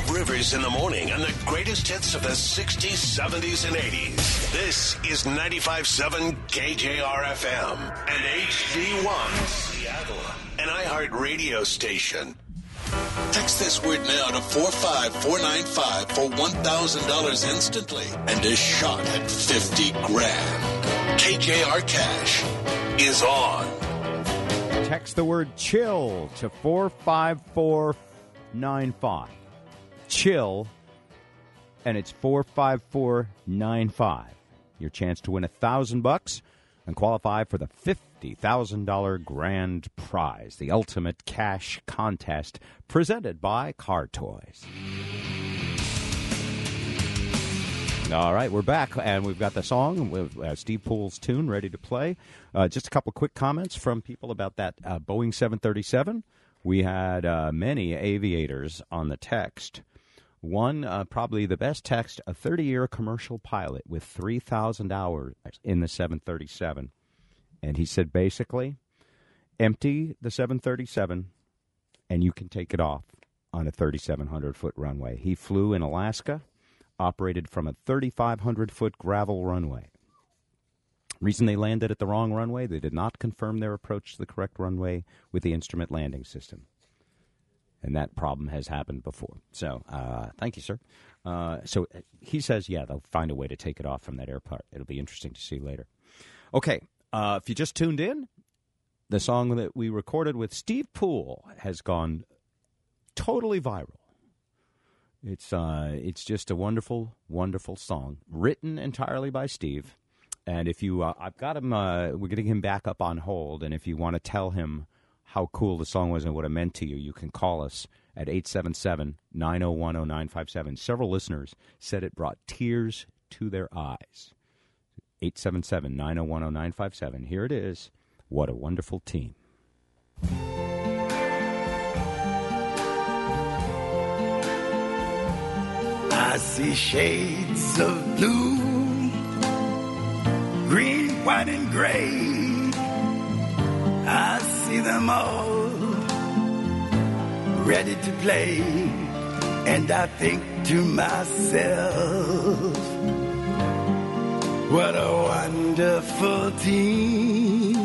Rob Rivers in the morning on the greatest hits of the 60s, 70s, and 80s. This is 95.7 KJR-FM and HD1 Seattle, an iHeart radio station. Text this word now to 45495 for $1,000 instantly and a shot at 50 grand. KJR Cash is on. Text the word chill to 45495. Chill, and it's 45495. Your chance to win $1,000 and qualify for the $50,000 grand prize, the ultimate cash contest presented by Car Toys. All right, we're back, and we've got the song with Steve Poole's tune ready to play. Just a couple quick comments from people about that Boeing 737. We had many aviators on the text. One, probably the best text, a 30-year commercial pilot with 3,000 hours in the 737. And he said, basically, empty the 737, and you can take it off on a 3,700-foot runway. He flew in Alaska, operated from a 3,500-foot gravel runway. Reason they landed at the wrong runway, they did not confirm their approach to the correct runway with the instrument landing system. And that problem has happened before. So, thank you, sir. So he says, yeah, they'll find a way to take it off from that airport. It'll be interesting to see later. Okay, if you just tuned in, the song that we recorded with Steve Poole has gone totally viral. It's just a wonderful, wonderful song, written entirely by Steve. And if you, I've got him, we're getting him back up on hold. And if you want to tell him how cool the song was and what it meant to you, you can call us at 877-901-0957. Several listeners said it brought tears to their eyes. 877-901-0957. Here it is. What a wonderful team. I see shades of blue, green, white, and gray. I see them all ready to play, and I think to myself, what a wonderful team.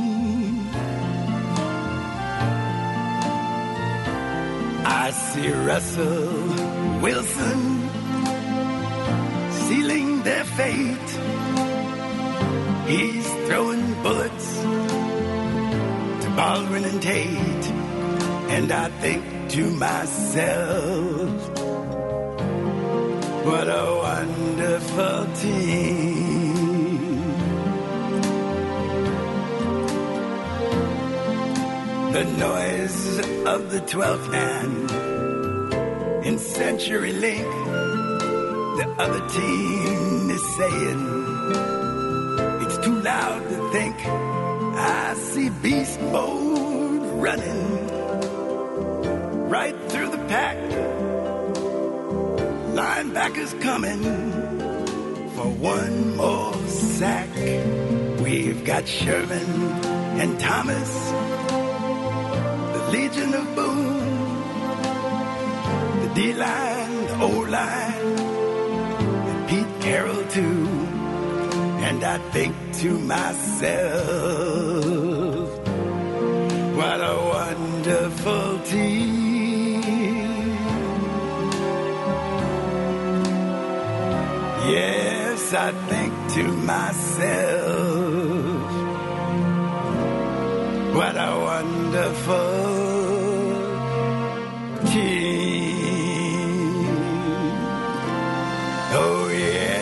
I see Russell Wilson sealing their fate. He's throwing bullets to Baldwin and Tate, and I think to myself, what a wonderful team. The noise of the 12th man in CenturyLink, the other team is saying, it's too loud to think. I see Beast Mode running right through the pack. Linebackers coming for one more sack. We've got Sherman and Thomas, the Legion of Boom, the D-line, the O-line, and Pete Carroll too. And I think to myself, what a wonderful team. Yes, I think to myself, what a wonderful team. Oh, yeah.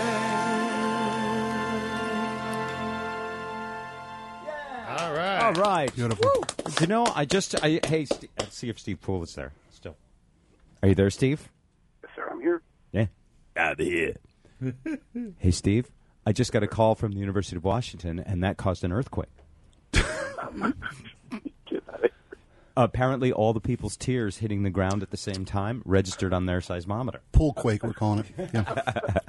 All right. Beautiful. Woo. You know, let's see if Steve Poole is there still. Are you there, Steve? Yes, sir, I'm here. Yeah. I'm here. Hey, Steve, I just got a call from the University of Washington, and that caused an earthquake. Get out of here. Apparently, all the people's tears hitting the ground at the same time registered on their seismometer. Pool quake, we're calling it. Yeah.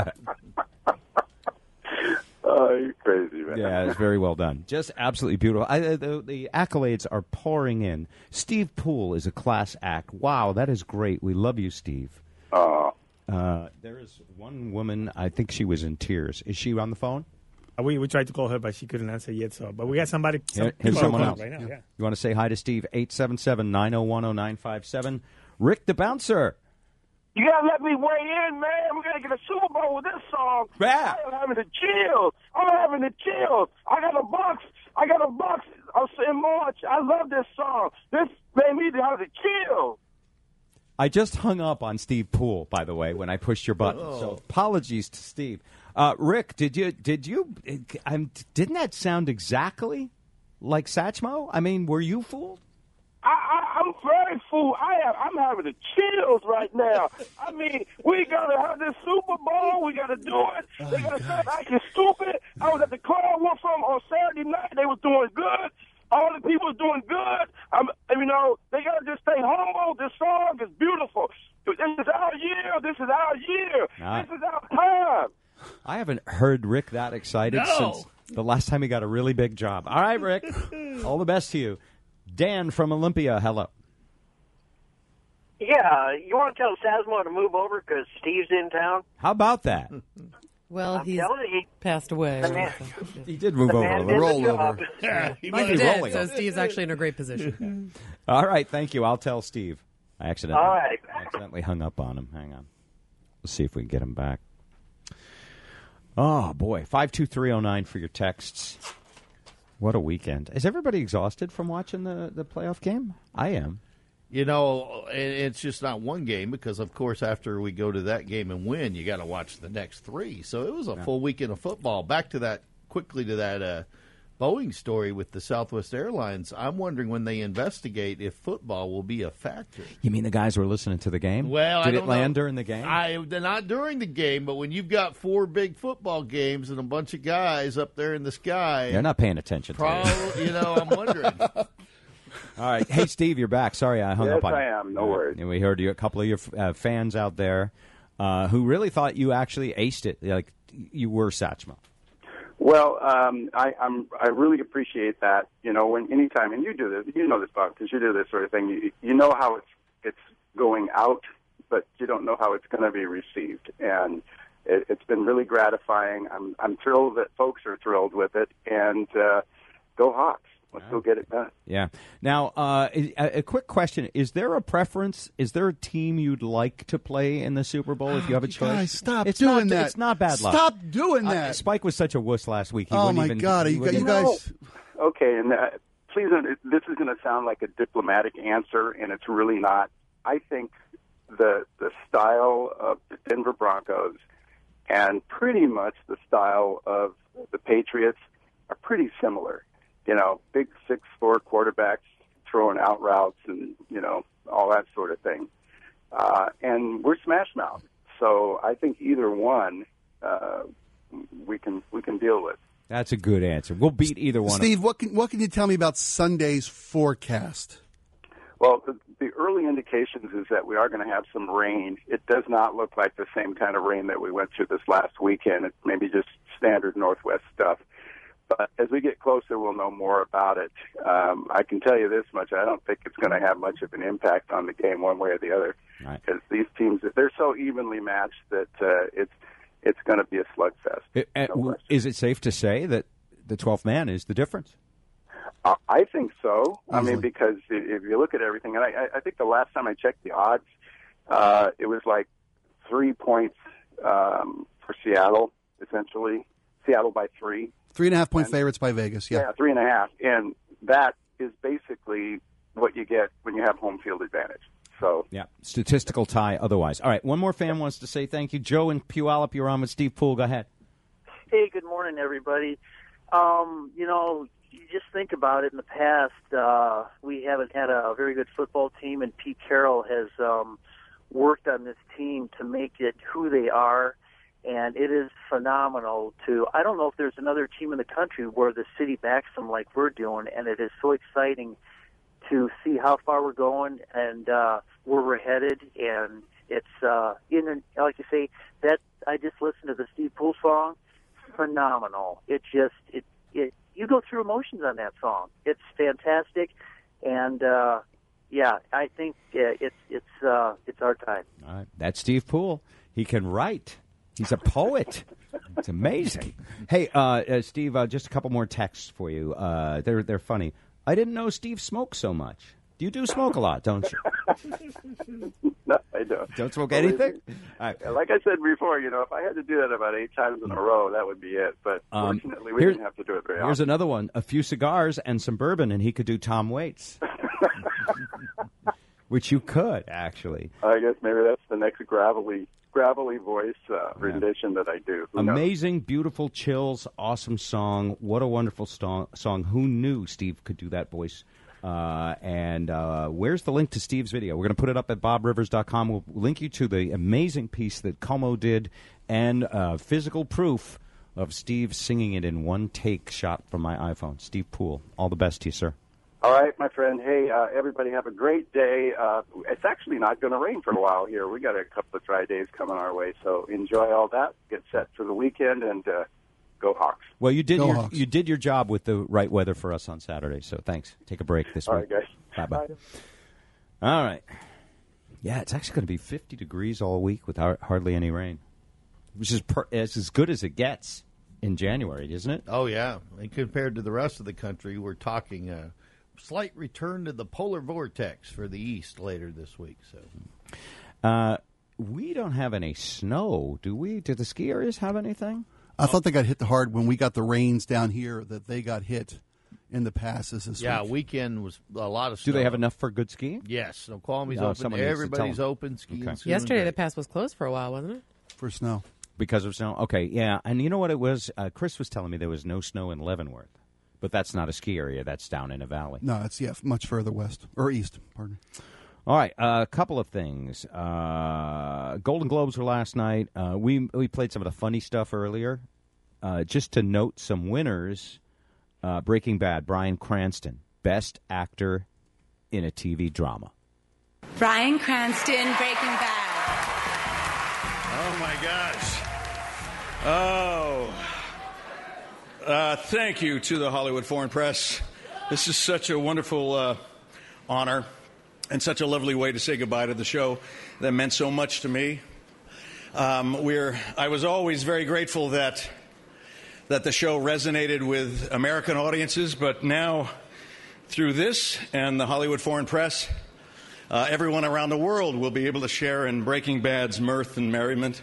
Oh, you're crazy, man. Yeah, it's very well done. Just absolutely beautiful. The accolades are pouring in. Steve Poole is a class act. Wow, that is great. We love you, Steve. There is one woman, I think she was in tears. Is she on the phone? We tried to call her, but she couldn't answer yet. So, but we got somebody. Here's someone else. Right now, yeah. You want to say hi to Steve? 877-901-0957. Rick the Bouncer. You gotta let me weigh in, man. We're gonna get a Super Bowl with this song. Yeah. I'm having the chills. I got a box in March. I love this song. This made me have the chills. I just hung up on Steve Poole, by the way, when I pushed your button. So apologies to Steve. Rick, didn't that sound exactly like Satchmo? I mean, were you fooled? I'm very fooled. I'm having the chills right now. I mean, we gotta have this Super Bowl. We gotta do it. They gotta stop acting stupid. I was at the Carl Wolf on Saturday night. They was doing good. All the people was doing good. They gotta just stay humble. This song is beautiful. This is our year. This is our year. This is our time. I haven't heard Rick that excited since the last time he got a really big job. All right, Rick. All the best to you. Dan from Olympia, hello. Yeah, you want to tell Sasmo to move over because Steve's in town? How about that? Well, he's passed away. He did move over a little. Roll over. Yeah, he did, so Steve's actually in a great position. All right, thank you. I'll tell Steve. I accidentally, All right. accidentally hung up on him. Hang on. Let's see if we can get him back. Oh, boy. 52309 for your texts. What a weekend. Is everybody exhausted from watching the playoff game? I am. You know, it's just not one game because, of course, after we go to that game and win, you got to watch the next three. So it was a full weekend of football. Back to that, quickly to that Boeing story with the Southwest Airlines. I'm wondering when they investigate if football will be a factor. You mean the guys were listening to the game? Well, Did I it don't land know. during the game? Not during the game, but when you've got 4 big football games and a bunch of guys up there in the sky. They're not paying attention to it. I'm wondering. All right. Hey, Steve, you're back. Sorry, I hung up on you. Yes, I am. No worries. And we heard you, a couple of your fans out there who really thought you actually aced it, like you were Satchmo. Well, I really appreciate that. You know, anytime, and you do this, you know this, Bob, because you do this sort of thing. You know how it's going out, but you don't know how it's going to be received, and it's been really gratifying. I'm thrilled that folks are thrilled with it, and go Hawks. Let's go get it done. Yeah. Now, a quick question. Is there a preference? Is there a team you'd like to play in the Super Bowl if you have a choice? Guys, stop it's doing not, that. It's not bad luck. Stop doing that. Spike was such a wuss last week. He Oh, wouldn't my even, God. You guys. Okay, and please, this is going to sound like a diplomatic answer, and it's really not. I think the style of the Denver Broncos and pretty much the style of the Patriots are pretty similar. You know, big 6'4" quarterbacks throwing out routes and, you know, all that sort of thing. And we're smash mouth. So I think either one we can deal with. That's a good answer. We'll beat either one. Steve, what can you tell me about Sunday's forecast? Well, the early indications is that we are going to have some rain. It does not look like the same kind of rain that we went through this last weekend. It's maybe just standard Northwest stuff. But as we get closer, we'll know more about it. I can tell you this much. I don't think it's going to have much of an impact on the game one way or the other. Because these teams, they're so evenly matched that it's going to be a slugfest. Is it safe to say that the 12th man is the difference? I think so. I mean, because if you look at everything, and I think the last time I checked the odds, it was like 3 points for Seattle, essentially. Seattle by 3. 3.5 point favorites by Vegas, yeah. Yeah, 3.5. And that is basically what you get when you have home field advantage. So yeah, statistical tie otherwise. All right, one more fan wants to say thank you. Joe in Puyallup, you're on with Steve Poole. Go ahead. Hey, good morning, everybody. You just think about it. In the past, we haven't had a very good football team, and Pete Carroll has worked on this team to make it who they are. And it is phenomenal I don't know if there's another team in the country where the city backs them like we're doing, and it is so exciting to see how far we're going and where we're headed. And it's, like you say, that I just listened to the Steve Poole song, phenomenal. You go through emotions on that song. It's fantastic. And yeah, I think it's our time. All right. That's Steve Poole. He can write. He's a poet. It's amazing. Hey, Steve, just a couple more texts for you. They're funny. I didn't know Steve smoked so much. You do smoke a lot, don't you? No, I don't. Don't smoke anything? Like I said before, if I had to do that about 8 times in a row, that would be it. But fortunately, we didn't have to do it very often. Here's another one. A few cigars and some bourbon, and he could do Tom Waits. Which you could, actually. I guess maybe that's the next gravelly voice rendition that I do. Who Amazing, knows? beautiful, chills, awesome song. What a wonderful song. Who knew Steve could do that voice? And where's the link to Steve's video? We're going to put it up at bobrivers.com. We'll link you to the amazing piece that Como did and physical proof of Steve singing it in one take shot from my iPhone. Steve Poole, all the best to you, sir. All right, my friend. Hey, everybody have a great day. It's actually not going to rain for a while here. We got a couple of dry days coming our way, so enjoy all that. Get set for the weekend, and go Hawks. Well, you did your job with the right weather for us on Saturday, so thanks. Take a break this week. All right, guys. Bye-bye. All right. Yeah, it's actually going to be 50 degrees all week with hardly any rain, which is as good as it gets in January, isn't it? Oh, yeah. And compared to the rest of the country, we're talking a slight return to the polar vortex for the east later this week. So, we don't have any snow, do we? Do the ski areas have anything? I thought they got hit hard when we got the rains down here that they got hit in the passes this week. Weekend was a lot of snow. Do they have enough for good skiing? Yes. Snoqualmy's open. Everybody's open skiing. Okay. Yesterday the pass was closed for a while, wasn't it? For snow. Because of snow? Okay, yeah. And you know what it was? Chris was telling me there was no snow in Leavenworth. But that's not a ski area. That's down in a valley. No, it's much further west or east. Pardon. All right, a couple of things. Golden Globes were last night. We played some of the funny stuff earlier. Just to note some winners: Breaking Bad, Bryan Cranston, Best Actor in a TV Drama. Bryan Cranston, Breaking Bad. Oh my gosh! Thank you to the Hollywood Foreign Press. This is such a wonderful honor and such a lovely way to say goodbye to the show that meant so much to me. I was always very grateful that the show resonated with American audiences, but now through this and the Hollywood Foreign Press, everyone around the world will be able to share in Breaking Bad's mirth and merriment.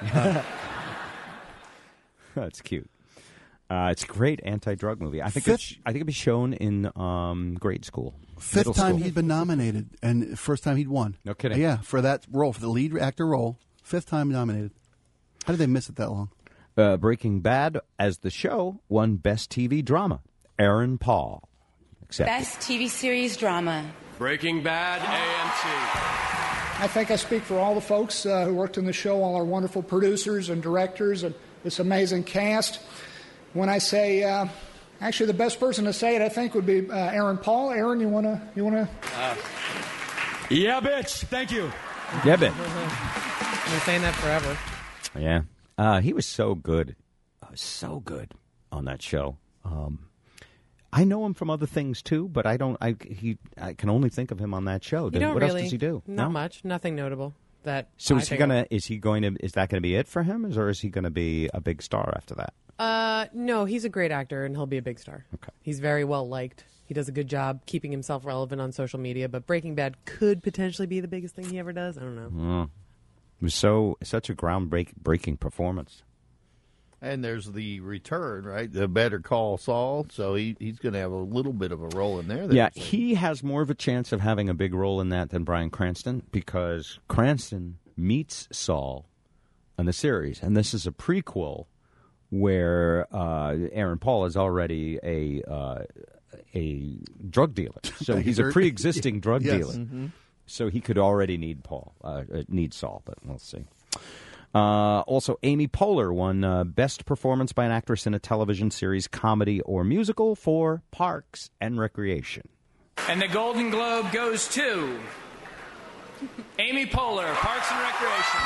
That's cute. It's a great anti-drug movie. I think it'd be shown in grade school. Fifth time he'd been nominated, and first time he'd won. No kidding. Yeah, for that role, for the lead actor role. Fifth time nominated. How did they miss it that long? Breaking Bad, as the show, won Best TV Drama. Aaron Paul. Best TV series drama. Breaking Bad, AMC. I think I speak for all the folks who worked on the show, all our wonderful producers and directors and this amazing cast. When I say, actually, the best person to say it, I think, would be Aaron Paul. Aaron, you wanna? Yeah, bitch. Thank you. Yeah, bitch. I've been saying that forever. Yeah, he was so good, on that show. I know him from other things too, but I don't. I can only think of him on that show. What else does he do? Not much. Nothing notable. So is that going to be it for him, or is he going to be a big star after that? No, he's a great actor, and he'll be a big star. Okay. He's very well liked. He does a good job keeping himself relevant on social media, but Breaking Bad could potentially be the biggest thing he ever does. I don't know. It was such a groundbreaking performance. And there's the return, right? The Better Call Saul, so he's going to have a little bit of a role in there. Yeah, he has more of a chance of having a big role in that than Bryan Cranston, because Cranston meets Saul in the series, and this is a prequel where Aaron Paul is already a drug dealer, so he's a pre-existing drug dealer. Mm-hmm. So he could already need Saul, but we'll see. Also, Amy Poehler won Best Performance by an Actress in a Television Series, Comedy or Musical for Parks and Recreation. And the Golden Globe goes to Amy Poehler, Parks and Recreation.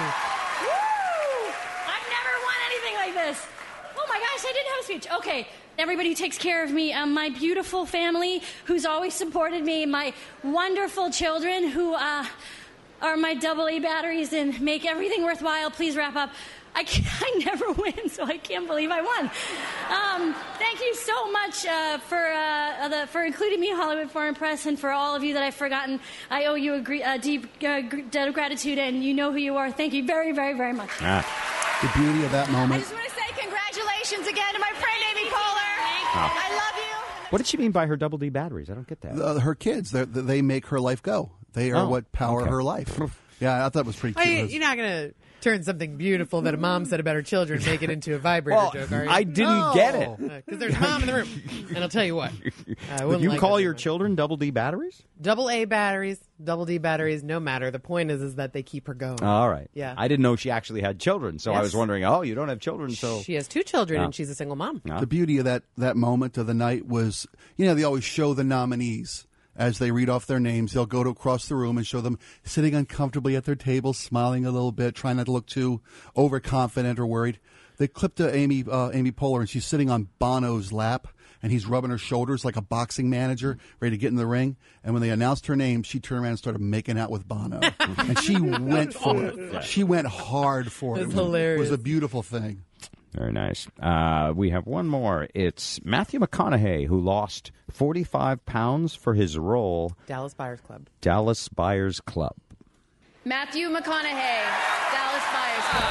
Parks! Woo! I've never won anything like this. Oh my gosh, I didn't have a speech. Okay, Everybody who takes care of me, my beautiful family who's always supported me, my wonderful children who are my AA batteries and make everything worthwhile. Please wrap up. I never win, so I can't believe I won. Thank you so much for including me in Hollywood Foreign Press, and for all of you that I've forgotten. I owe you a deep debt of gratitude, and you know who you are. Thank you very, very, very much. The beauty of that I moment. just want to say congratulations again to my friend Amy Poehler. I love you. What did she mean by her double D batteries? I don't get that. Her kids, they make her life go. They are what power her life. Yeah, I thought it was pretty cute. You're not going to turn something beautiful that a mom said about her children, make it into a vibrator joke, are you? I didn't get it. Because there's mom in the room. And I'll tell you what. You call your children double D batteries? Double A batteries, double D batteries, no matter. The point is that they keep her going. All right. Yeah. I didn't know she actually had children, so I Yes. was wondering, you don't have children, so... She has 2 children, and she's a single mom. The beauty of that moment of the night was, they always show the nominees. As they read off their names, they'll go across the room and show them sitting uncomfortably at their table, smiling a little bit, trying not to look too overconfident or worried. They clipped to Amy Poehler, and she's sitting on Bono's lap, and he's rubbing her shoulders like a boxing manager, ready to get in the ring. And when they announced her name, she turned around and started making out with Bono. And she went for it. She went hard for it. That's hilarious. It was a beautiful thing. Very nice. We have one more. It's Matthew McConaughey, who lost 45 pounds for his role. Dallas Buyers Club. Dallas Buyers Club. Matthew McConaughey, Dallas Buyers Club.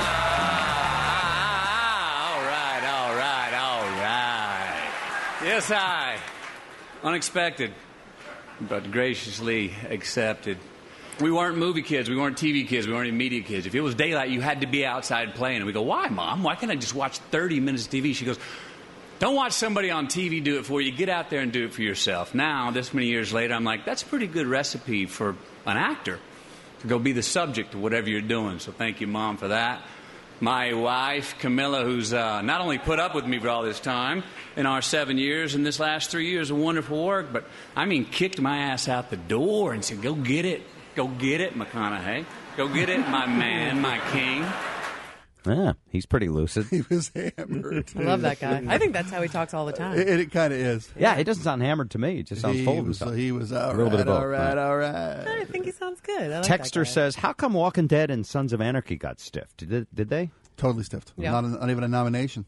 All right. Yes, unexpected, but graciously accepted. We weren't movie kids. We weren't TV kids. We weren't even media kids. If it was daylight, you had to be outside playing. And we go, why, Mom? Why can't I just watch 30 minutes of TV? She goes, don't watch somebody on TV do it for you. Get out there and do it for yourself. Now, this many years later, I'm like, that's a pretty good recipe for an actor to go be the subject of whatever you're doing. So thank you, Mom, for that. My wife, Camilla, who's not only put up with me for all this time in our 7 years and this last 3 years of wonderful work, but, kicked my ass out the door and said, go get it. Go get it, McConaughey. Go get it, my man, my king. Yeah, he's pretty lucid. He was hammered. I love that guy. I think that's how he talks all the time. It kind of is. Yeah, he doesn't sound hammered to me. It just sounds full of himself. He was all a little bit of both. all right. I think he sounds good. I like Texter that guy. says, how come Walking Dead and Sons of Anarchy got stiffed? Did they? Totally stiffed. Yeah. Not even a nomination.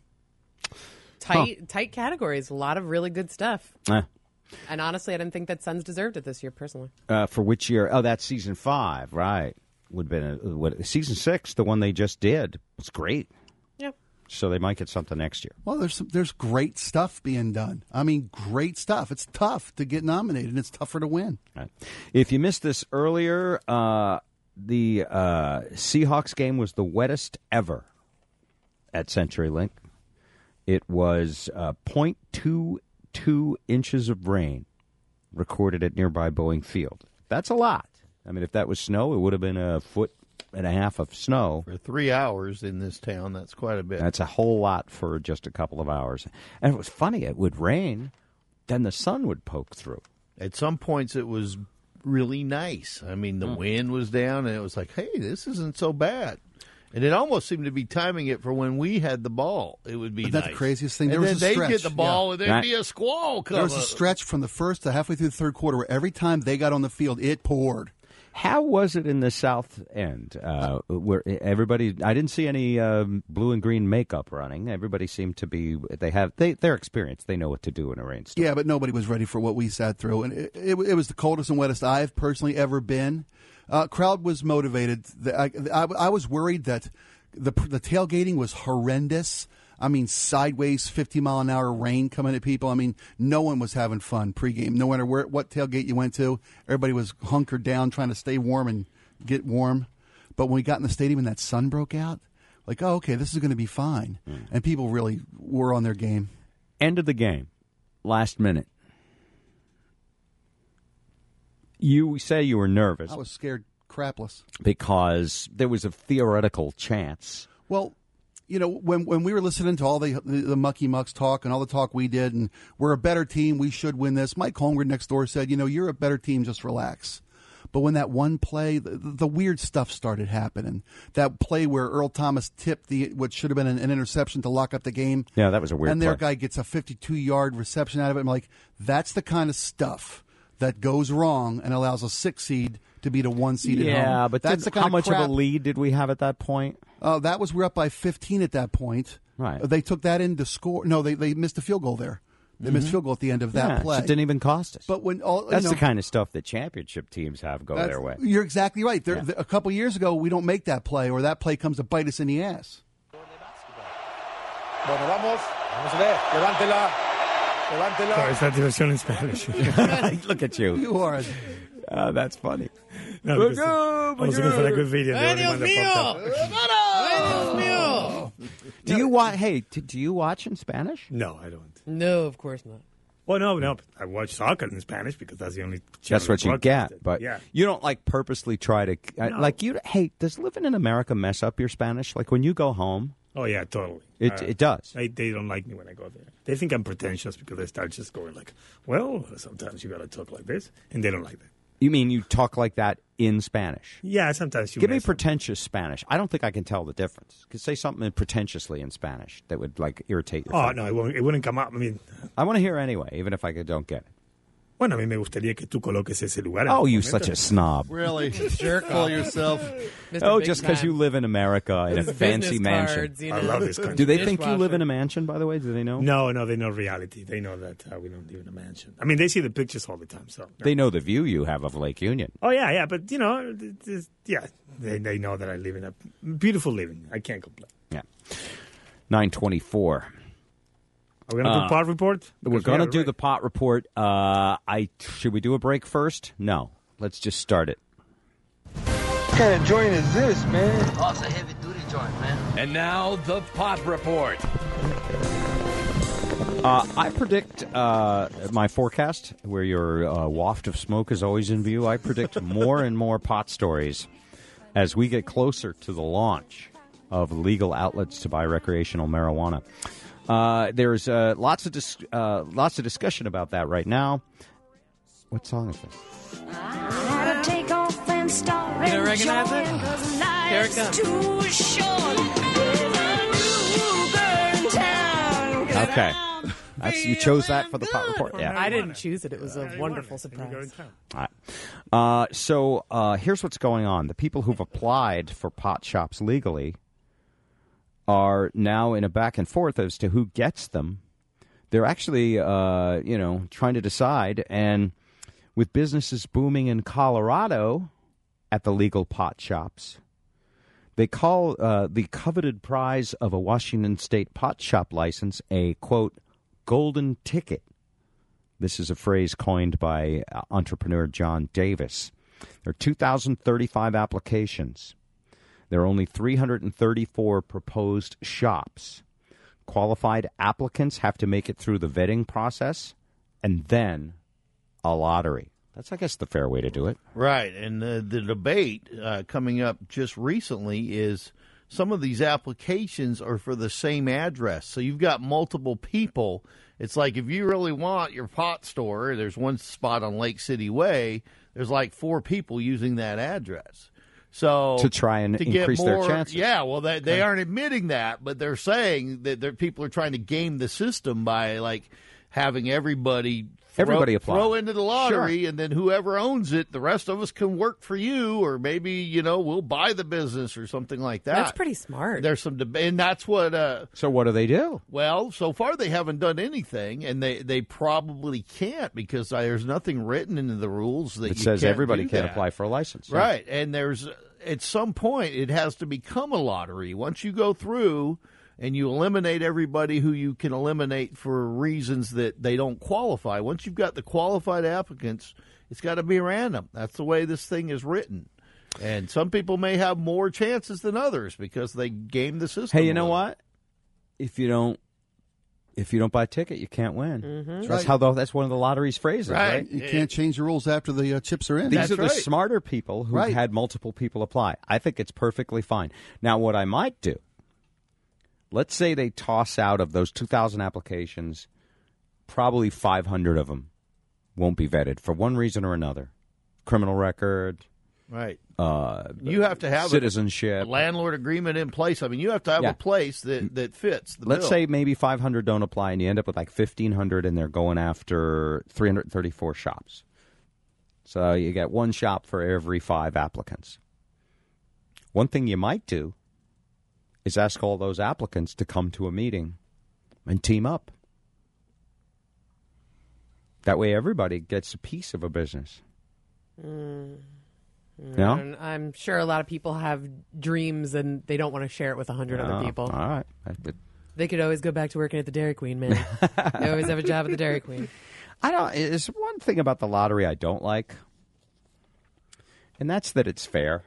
Tight categories. A lot of really good stuff. And honestly, I didn't think that Sons deserved it this year, personally. For which year? Oh, that's season 5, right. Would have been season 6, the one they just did. Was great. Yeah. So they might get something next year. Well, there's great stuff being done. Great stuff. It's tough to get nominated, and it's tougher to win. Right. If you missed this earlier, the Seahawks game was the wettest ever at CenturyLink. It was 0.22 inches of rain recorded at nearby Boeing Field. That's a lot. If that was snow, it would have been 1.5 feet of snow. For 3 hours in this town, that's quite a bit. That's a whole lot for just a couple of hours. And it was funny. It would rain, then the sun would poke through. At some points, it was really nice. The wind was down, and it was like, hey, this isn't so bad. And it almost seemed to be timing it for when we had the ball. It would be nice. That's the craziest thing. And There was then a they'd stretch. get the ball, Yeah. and there'd be a squall coming. There was a stretch from the first to halfway through the third quarter where every time they got on the field, it poured. How was it in the South End? Where everybody, I didn't see any blue and green makeup running. Everybody seemed to be. They're experienced. They know what to do in a rainstorm. Yeah, but nobody was ready for what we sat through, and it was the coldest and wettest I've personally ever been. Crowd was motivated. I was worried that the tailgating was horrendous. Sideways 50-mile-an-hour rain coming at people. No one was having fun pregame. No matter what tailgate you went to, everybody was hunkered down trying to stay warm and get warm. But when we got in the stadium and that sun broke out, okay, this is going to be fine. And people really were on their game. End of the game, last minute. You say you were nervous. I was scared crapless. Because there was a theoretical chance. Well, when we were listening to all the Mucky Mucks talk and all the talk we did, and we're a better team, we should win this, Mike Holmgren next door said, you're a better team, just relax. But when that one play, the weird stuff started happening. That play where Earl Thomas tipped what should have been an interception to lock up the game. Yeah, that was a weird And their play. guy gets a 52-yard reception out of it. I'm like, that's the kind of stuff that goes wrong and allows a 6 seed to beat a 1 seed at home. Yeah, but that's the kind how much crap. of a lead did we have at that point? We're up by 15 at that point. Right. They took that in to score. No, they missed a field goal there. They missed a field goal at the end of that play. It didn't even cost us. But when that's the kind of stuff that championship teams have go their way. You're exactly right. A couple years ago, we don't make that play, or that play comes to bite us in the ass. Bueno, vamos a ver. Levántela. Sorry, it's not diversión in Spanish. Look at you. You are. That's funny. No, because I was looking for that good video. and the only one that popped up. Do you watch? Hey, do you watch in Spanish? No, I don't. No, of course not. Well, no. I watch soccer in Spanish because that's the only channel That's what you broadcast get, it. but yeah. you don't purposely try to like you. Hey, does living in America mess up your Spanish? Like when you go home? Oh yeah, totally. It does. They don't like me when I go there. They think I'm pretentious because I start just going like, well, sometimes you got to talk like this, and they don't like that. You mean you talk like that in Spanish? Yeah, sometimes you give me mess up. pretentious Spanish. I don't think I can tell the difference. Could say something pretentiously in Spanish that would irritate your Oh friend. no, it wouldn't come up. I mean, I want to hear anyway, even if I don't get it. bueno, a mí me gustaría que tú coloques ese lugar. Oh, you such a snob. Really? Jerk all yourself. Oh, just because you live in America in a fancy mansion. I love this country. Do they think you live in a mansion, by the way? Do they know? No, they know reality. They know that we don't live in a mansion. I mean, they see the pictures all the time. So They know the view you have of Lake Union. Oh, yeah, but, they know that I live in a beautiful living. I can't complain. Yeah. 9:24. Are we going to do pot report? We're going to do the pot report. Should we do a break first? No. Let's just start it. What kind of joint is this, man? Oh, it's a heavy-duty joint, man. And now, the pot report. I predict my forecast, where your waft of smoke is always in view, I predict more and more pot stories as we get closer to the launch of legal outlets to buy recreational marijuana. There's lots of discussion about that right now. What song is this? Had to take off and start You don't recognize it? enjoying 'cause Here it life's comes. too short. There's a new girl in town. Okay. You chose that for the pot report? Yeah. I didn't choose it. It was a wonderful surprise. All right. So here's what's going on. The people who've applied for pot shops legally are now in a back and forth as to who gets them. They're actually, trying to decide. And with businesses booming in Colorado at the legal pot shops, they call the coveted prize of a Washington State pot shop license a, quote, golden ticket. This is a phrase coined by entrepreneur John Davis. There are 2,035 applications. There are only 334 proposed shops. Qualified applicants have to make it through the vetting process and then a lottery. That's, I guess, the fair way to do it. Right. And the debate coming up just recently is some of these applications are for the same address. So you've got multiple people. It's like if you really want your pot store, there's one spot on Lake City Way, there's like 4 people using that address. So to try and increase their chances. Yeah, well, they aren't admitting that, but they're saying that people are trying to game the system by like having everybody apply. Throw into the lottery, Sure. and then whoever owns it, the rest of us can work for you, or maybe we'll buy the business or something like that. That's pretty smart. There's some debate, and that's what. So what do they do? Well, so far they haven't done anything, and they probably can't because there's nothing written into the rules that It you says can't everybody do can that. apply for a license. Right, and there's at some point it has to become a lottery. Once you go through and you eliminate everybody who you can eliminate for reasons that they don't qualify, once you've got the qualified applicants, it's got to be random. That's the way this thing is written. And some people may have more chances than others because they game the system. Hey, you know what? If you don't buy a ticket, you can't win. Mm-hmm. That's one of the lottery's phrases, right? You can't change the rules after the chips are in. These are the smarter people who had multiple people apply. I think it's perfectly fine. Now, what I might do, let's say they toss out of those 2,000 applications, probably 500 of them won't be vetted for one reason or another. criminal record. Right. You have to have citizenship, a landlord agreement in place. I mean, you have to have a place that fits the Let's bill. say maybe 500 don't apply, and you end up with like 1,500, and they're going after 334 shops. So you get one shop for every 5 applicants. One thing you might do is ask all those applicants to come to a meeting and team up. That way everybody gets a piece of a business. No? I'm sure a lot of people have dreams and they don't want to share it with 100 other people. All right. They could always go back to working at the Dairy Queen, man. They always have a job at the Dairy Queen. There's one thing about the lottery I don't like, and that's that it's fair.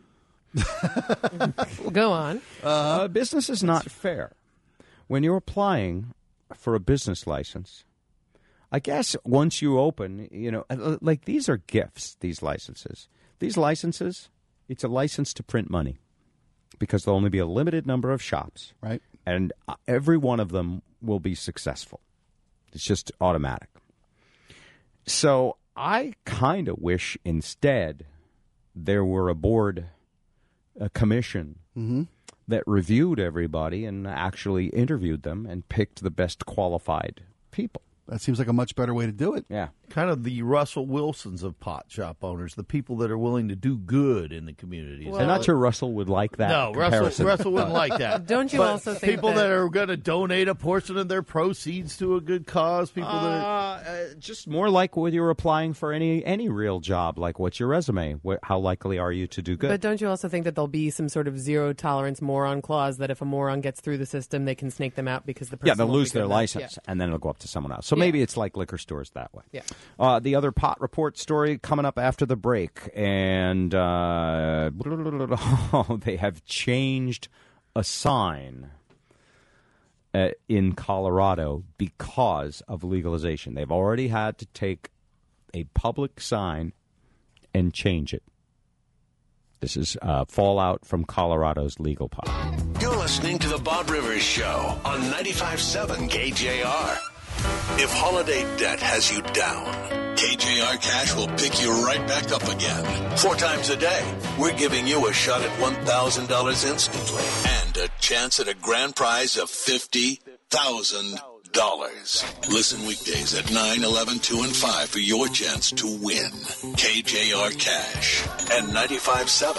Go on. Business is not fair. When you're applying for a business license, I guess once you open, like these are gifts, these licenses. These licenses, it's a license to print money because there'll only be a limited number of shops. Right. And every one of them will be successful. It's just automatic. So I kind of wish instead there were a commission that reviewed everybody and actually interviewed them and picked the best qualified people. That seems like a much better way to do it. Yeah. Kind of the Russell Wilsons of pot shop owners, the people that are willing to do good in the community. I'm not sure Russell would like that. No, Russell wouldn't like that. Don't you also think people that are going to donate a portion of their proceeds to a good cause? People that are just more like when you're applying for any real job. Like, what's your resume? How likely are you to do good? But don't you also think that there'll be some sort of zero tolerance moron clause that if a moron gets through the system, they can snake them out because the person they'll won't lose be good their enough? license, and then it'll go up to someone else. So maybe it's like liquor stores that way. Yeah. The other pot report story coming up after the break, and they have changed a sign in Colorado because of legalization. They've already had to take a public sign and change it. This is fallout from Colorado's legal pot. You're listening to The Bob Rivers Show on 95.7 KJR. If holiday debt has you down, KJR Cash will pick you right back up again. 4 times a day, we're giving you a shot at $1,000 instantly and a chance at a grand prize of $50,000. Listen weekdays at 9, 11, 2, and 5 for your chance to win. KJR Cash and 95.7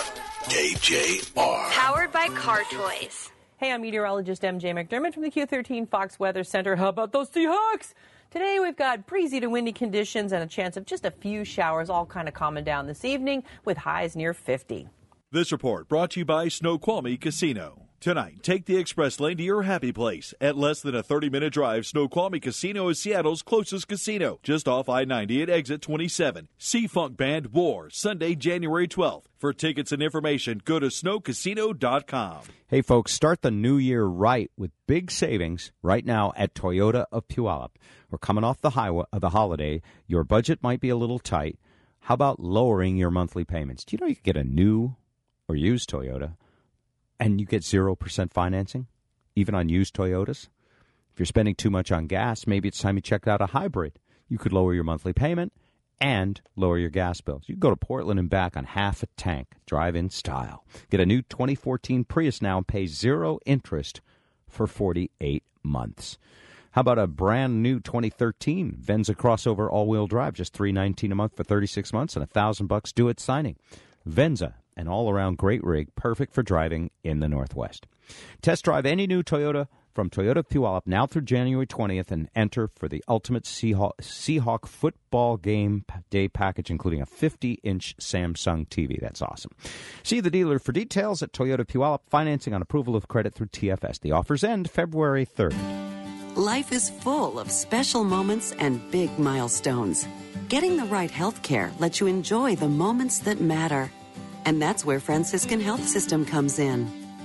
KJR. Powered by Car Toys. Hey, I'm meteorologist MJ McDermott from the Q13 Fox Weather Center. How about those Seahawks? Today we've got breezy to windy conditions and a chance of just a few showers, all kind of calming down this evening with highs near 50. This report brought to you by Snoqualmie Casino. Tonight, take the express lane to your happy place. At less than a 30-minute drive, Snoqualmie Casino is Seattle's closest casino, just off I-90 at exit 27. C-Funk Band War, Sunday, January 12th. For tickets and information, go to snowcasino.com. Hey, folks, start the new year right with big savings right now at Toyota of Puyallup. We're coming off the holiday. Your budget might be a little tight. How about lowering your monthly payments? Do you know you can get a new or used Toyota and you get 0% financing, even on used Toyotas? If you're spending too much on gas, maybe it's time you check out a hybrid. You could lower your monthly payment and lower your gas bills. You can go to Portland and back on half a tank. Drive in style. Get a new 2014 Prius now and pay 0 interest for 48 months. How about a brand new 2013 Venza crossover all-wheel drive? Just $319 a month for 36 months and $1,000 due at signing. Venza, an all-around great rig, perfect for driving in the Northwest. Test drive any new Toyota from Toyota Puyallup now through January 20th and enter for the ultimate Seahawk football game day package, including a 50-inch Samsung TV. That's awesome. See the dealer for details at Toyota Puyallup, financing on approval of credit through TFS. The offers end February 3rd. Life is full of special moments and big milestones. Getting the right health care lets you enjoy the moments that matter. And that's where Franciscan Health System comes in.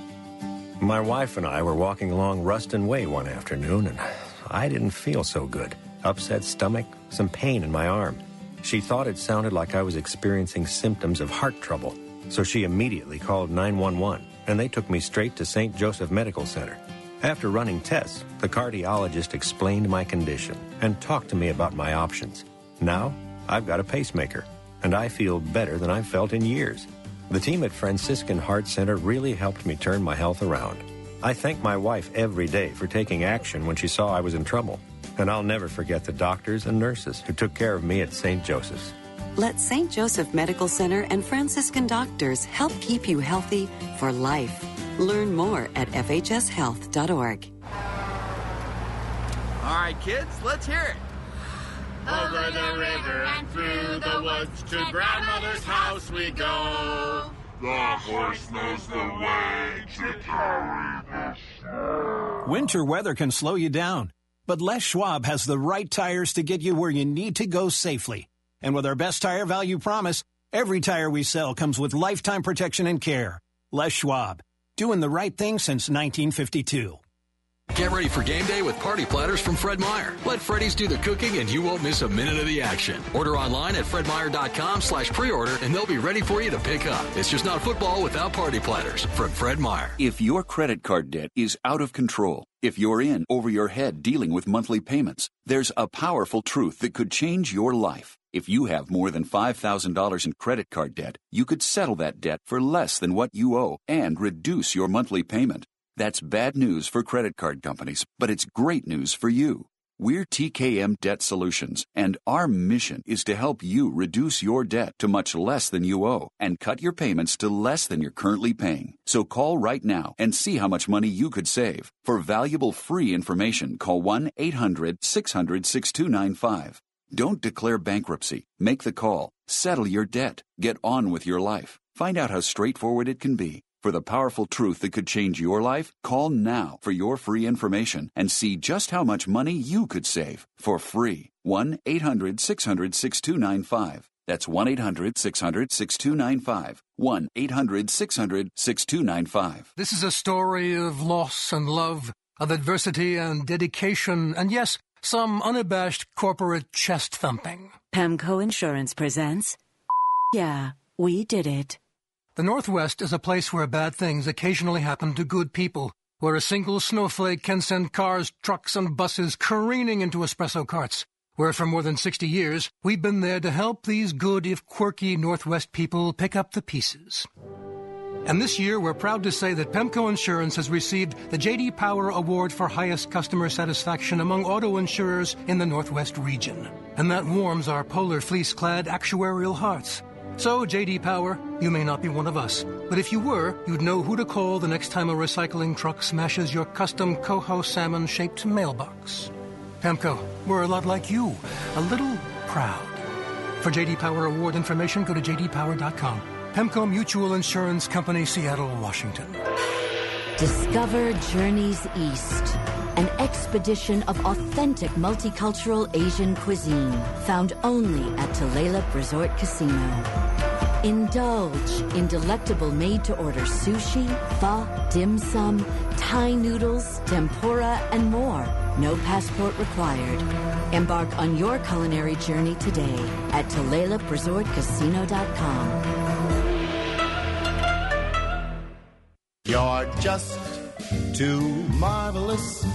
My wife and I were walking along Ruston Way one afternoon, and I didn't feel so good. Upset stomach, some pain in my arm. She thought it sounded like I was experiencing symptoms of heart trouble, so she immediately called 911, and they took me straight to St. Joseph Medical Center. After running tests, the cardiologist explained my condition and talked to me about my options. Now, I've got a pacemaker, and I feel better than I've felt in years. The team at Franciscan Heart Center really helped me turn my health around. I thank my wife every day for taking action when she saw I was in trouble. And I'll never forget the doctors and nurses who took care of me at St. Joseph's. Let St. Joseph Medical Center and Franciscan doctors help keep you healthy for life. Learn more at fhshealth.org. All right, kids, let's hear it. Over the river and through the woods to grandmother's house we go. The horse knows the way to carry the snow. Winter weather can slow you down, but Les Schwab has the right tires to get you where you need to go safely. And with our best tire value promise, every tire we sell comes with lifetime protection and care. Les Schwab, doing the right thing since 1952. Get ready for game day with party platters from Fred Meyer. Let Freddy's do the cooking and you won't miss a minute of the action. Order online at fredmeyer.com/preorder and they'll be ready for you to pick up. It's just not football without party platters from Fred Meyer. If your credit card debt is out of control, if you're in over your head dealing with monthly payments, there's a powerful truth that could change your life. If you have more than $5,000 in credit card debt, you could settle that debt for less than what you owe and reduce your monthly payment. That's bad news for credit card companies, but it's great news for you. We're TKM Debt Solutions, and our mission is to help you reduce your debt to much less than you owe and cut your payments to less than you're currently paying. So call right now and see how much money you could save. For valuable free information, call 1-800-600-6295. Don't declare bankruptcy. Make the call. Settle your debt. Get on with your life. Find out how straightforward it can be. For the powerful truth that could change your life, call now for your free information and see just how much money you could save for free. 1-800-600-6295. That's 1-800-600-6295. 1-800-600-6295. This is a story of loss and love, of adversity and dedication, and yes, some unabashed corporate chest thumping. PEMCO Insurance presents Yeah, We Did It. The Northwest is a place where bad things occasionally happen to good people, where a single snowflake can send cars, trucks, and buses careening into espresso carts, where for more than 60 years we've been there to help these good, if quirky, Northwest people pick up the pieces. And this year, we're proud to say that PEMCO Insurance has received the J.D. Power Award for highest customer satisfaction among auto insurers in the Northwest region. And that warms our polar fleece-clad actuarial hearts. So, J.D. Power, you may not be one of us, but if you were, you'd know who to call the next time a recycling truck smashes your custom Coho salmon-shaped mailbox. PEMCO, we're a lot like you, a little proud. For J.D. Power Award information, go to jdpower.com. PEMCO Mutual Insurance Company, Seattle, Washington. Discover Journeys East, an expedition of authentic multicultural Asian cuisine found only at Tulalip Resort Casino. Indulge in delectable made-to-order sushi, pho, dim sum, Thai noodles, tempura, and more. No passport required. Embark on your culinary journey today at TulalipresortCasino.com. You're just too marvelous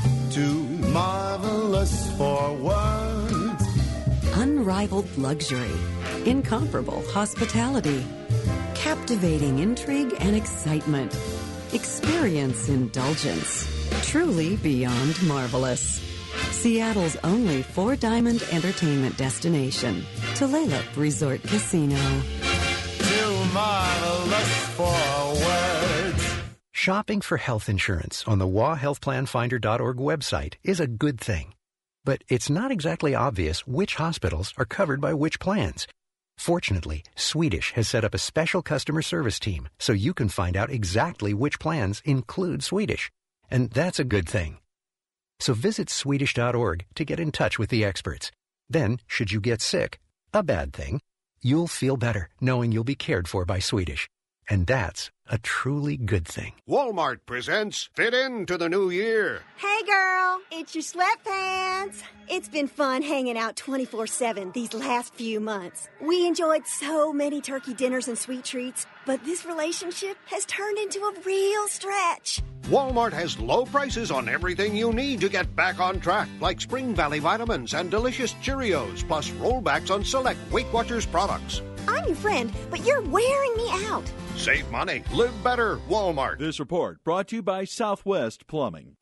for words. Unrivaled luxury, incomparable hospitality, captivating intrigue and excitement, experience indulgence, truly beyond marvelous. Seattle's only four-diamond entertainment destination, Tulalip Resort Casino. Too marvelous for words. Shopping for health insurance on the WAHealthPlanFinder.org website is a good thing. But it's not exactly obvious which hospitals are covered by which plans. Fortunately, Swedish has set up a special customer service team so you can find out exactly which plans include Swedish. And that's a good thing. So visit Swedish.org to get in touch with the experts. Then, should you get sick, a bad thing, you'll feel better knowing you'll be cared for by Swedish. And that's a truly good thing. Walmart presents Fit Into the New Year. Hey, girl, it's your sweatpants. It's been fun hanging out 24/7 these last few months. We enjoyed so many turkey dinners and sweet treats, but this relationship has turned into a real stretch. Walmart has low prices on everything you need to get back on track, like Spring Valley vitamins and delicious Cheerios, plus rollbacks on select Weight Watchers products. I'm your friend, but you're wearing me out. Save money. Live better. Walmart. This report brought to you by Southwest Plumbing.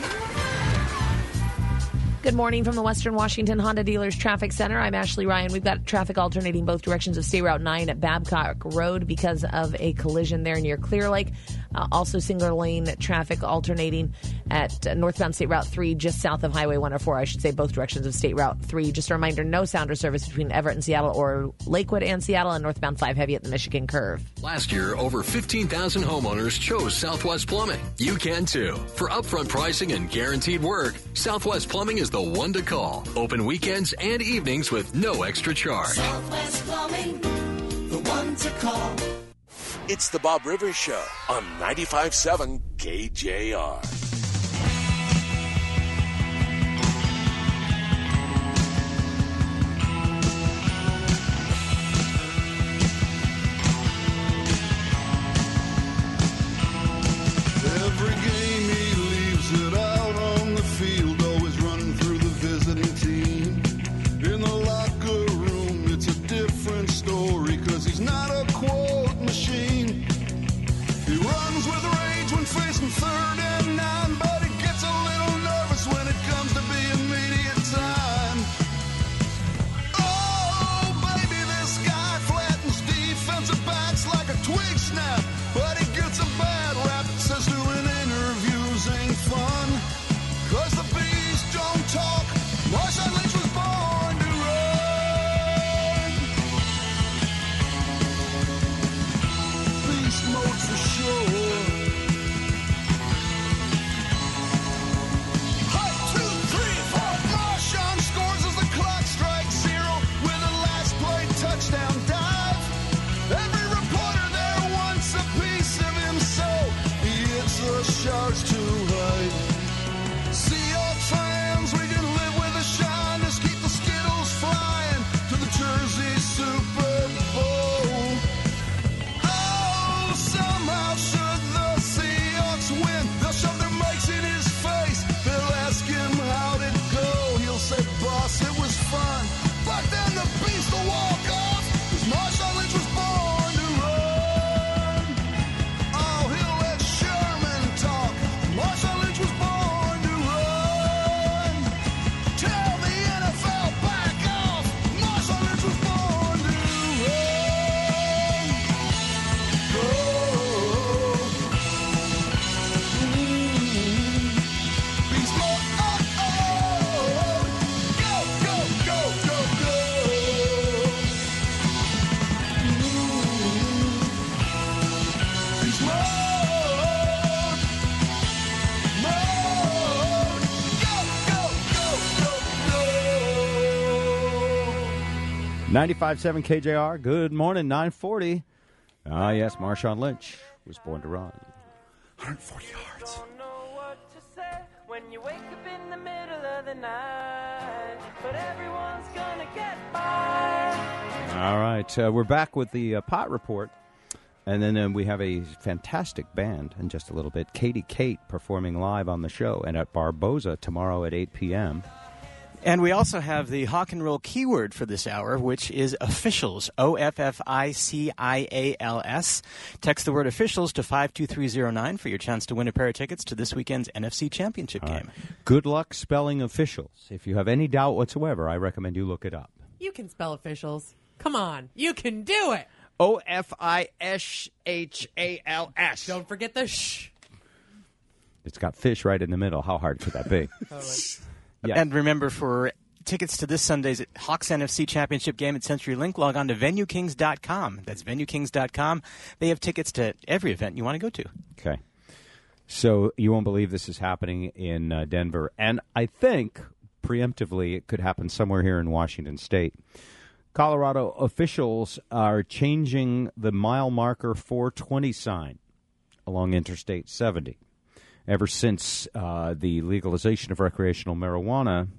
Good morning from the Western Washington Honda Dealers Traffic Center. I'm Ashley Ryan. We've got traffic alternating both directions of State Route 9 at Babcock Road because of a collision there near Clear Lake. Also single lane traffic alternating at northbound State Route 3 just south of Highway 104. I should say both directions of State Route 3. Just a reminder, no sounder service between Everett and Seattle or Lakewood and Seattle, and northbound 5 heavy at the Michigan Curve. Last year, over 15,000 homeowners chose Southwest Plumbing. You can too. For upfront pricing and guaranteed work, Southwest Plumbing is the one to call. Open weekends and evenings with no extra charge. Southwest Plumbing, the one to call. It's the Bob Rivers Show on 95.7 KJR. Every game he leaves it out on the field, always running through the visiting team. In the locker room, it's a different story, 'cause he's not a quote machine. He runs with rage when facing 3rd and 9, but he gets a little nervous when it comes to the immediate time. Oh, baby, this guy flattens defensive backs like a twig snap, but he gets a bad rap. Says doing interviews ain't fun, 'cause the bees don't talk. Marshawn Lynch was born to run. Beast mode for sure. Hey, 2, 3, 4. Marshawn scores as the clock strikes 0 with a last play touchdown dive. Every reporter there wants a piece of him, so he hits the sharks to hide. Seahawks fans, we can live with a shine. Just keep the Skittles flying to the Jersey Super Bowl. Oh, somehow should the Seahawks win, they'll shove their mics in his face. They'll ask him how'd it go. He'll say, boss, it was fun. But then the beast will walk off, 'cause Marshawn Lynch was born to run. Oh, he'll let Sherman talk. Marshawn Lynch was born to run. Tell the NFL back off. Marshawn Lynch was born to run. Oh. Beast mode. Oh. Go, go, go, go, go. Beast mode. 95.7 KJR. Good morning, 9:40. Ah, yes, Marshawn Lynch was born to run. 140 yards. When you wake up in the middle of the night, but everyone's gonna get by. All right, we're back with the Pot Report. And then we have a fantastic band in just a little bit. Katie Kate performing live on the show and at Barboza tomorrow at 8 p.m. And we also have the Hawk and Roll keyword for this hour, which is officials, OFFICIALS. Text the word officials to 52309 for your chance to win a pair of tickets to this weekend's NFC Championship game. Good luck spelling officials. If you have any doubt whatsoever, I recommend you look it up. You can spell officials. Come on. You can do it. OFISHALS. Don't forget the shh. It's got fish right in the middle. How hard could that be? Yeah. And remember, for tickets to this Sunday's Hawks NFC Championship game at CenturyLink, log on to VenueKings.com. That's VenueKings.com. They have tickets to every event you want to go to. Okay. So you won't believe this is happening in Denver. And I think, preemptively, it could happen somewhere here in Washington State. Colorado officials are changing the mile marker 420 sign along Interstate 70. Ever since the legalization of recreational marijuana,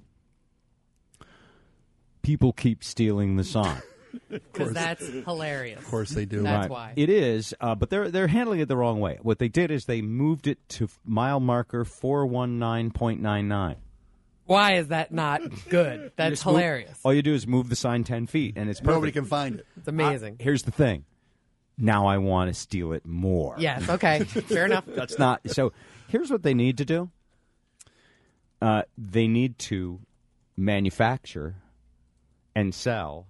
people keep stealing the sign. Because that's hilarious. Of course they do. That's why. It is, but they're handling it the wrong way. What they did is they moved it to mile marker 419.99. Why is that not good? That's Just move- hilarious. all you do is move the sign 10 feet, and it's perfect. Nobody can find it. It's amazing. Here's the thing. Now I want to steal it more. Yes, okay. Fair enough. That's not. So here's what they need to do. They need to manufacture and sell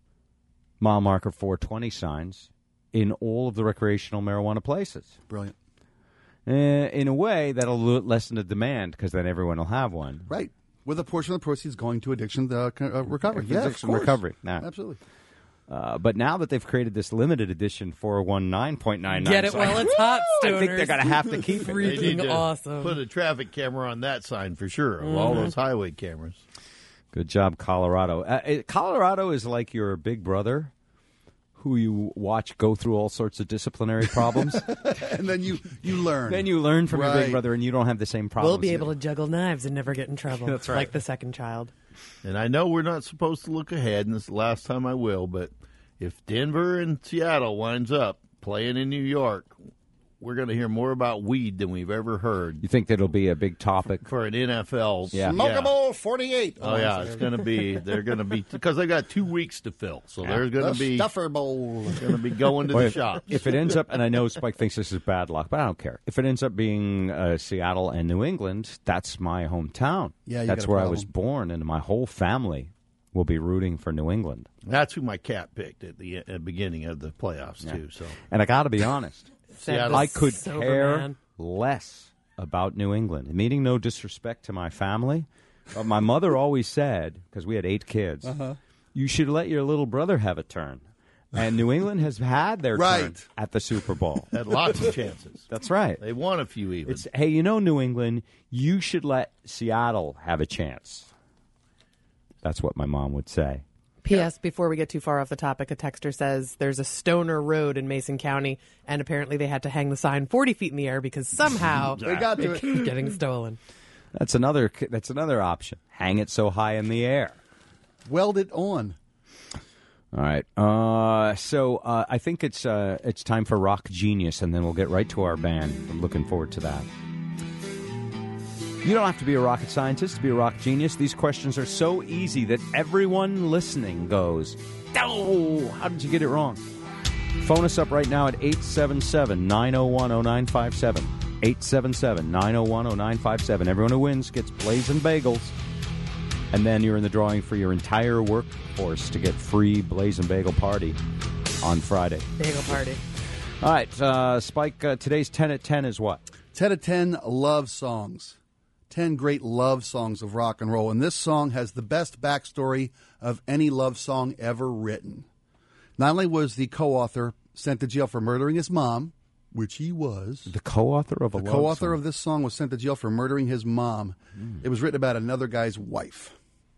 mile marker 420 signs in all of the recreational marijuana places. Brilliant. In a way, that'll lessen the demand because then everyone will have one. Right. With a portion of the proceeds going to addiction recovery. Yeah, of Addiction course. recovery. Nah. Absolutely. But now that they've created this limited edition 419.99, Get it while it's hot, I think stoners. they're going to have to keep it. They need to awesome. put a traffic camera on that sign for sure, of all those highway cameras. Good job, Colorado. Colorado is like your big brother who you watch go through all sorts of disciplinary problems. And then you learn. Then you learn from your Right. big brother, and you don't have the same problems. We'll be able to juggle knives and never get in trouble. That's right. Like the second child. And I know we're not supposed to look ahead, and this is the last time I will, but if Denver and Seattle winds up playing in New York, we're going to hear more about weed than we've ever heard. You think that'll be a big topic for an NFL? Yeah. Smokeable 48. Oh, yeah, it's going to be, they're going to be, because they've got 2 weeks to fill. So there's going to be, Stuffer Bowl. going to be going to Well, the shops. If it ends up, and I know Spike thinks this is bad luck, but I don't care. If it ends up being Seattle and New England, that's my hometown. Yeah, you that's got a where I problem. was born, and my whole family will be rooting for New England. That's who my cat picked at the beginning of the playoffs, too. So And I got to be honest, Seattle. I could Sober care man. less about New England. Meaning no disrespect to my family, but my mother always said, because we had 8 kids, you should let your little brother have a turn. And New England has had their turn Right. at the Super Bowl. had lots of chances. That's right. They won a few even. It's, hey, you know, New England, you should let Seattle have a chance. That's what my mom would say. P.S. Before we get too far off the topic, a texter says there's a Stoner Road in Mason County, and apparently they had to hang the sign 40 feet in the air because somehow They got to it it. keeps getting stolen. That's another option. Hang it so high in the air. Weld it on. All right. So I think it's time for Rock Genius, and then we'll get right to our band. I'm looking forward to that. You don't have to be a rocket scientist to be a rock genius. These questions are so easy that everyone listening goes, "Oh, how did you get it wrong?" Phone us up right now at 877-901-0957. 877-901-0957. Everyone who wins gets Blazing Bagels. And then you're in the drawing for your entire workforce to get free Blazing Bagel party on Friday. Bagel party. All right, Spike, today's 10 at 10 is what? 10 of 10 love songs. 10 great love songs of rock and roll. And this song has the best backstory of any love song ever written. Not only was the co-author sent to jail for murdering his mom, which he was. The co-author of a The love co-author song. of this song was sent to jail for murdering his mom. It was written about another guy's wife.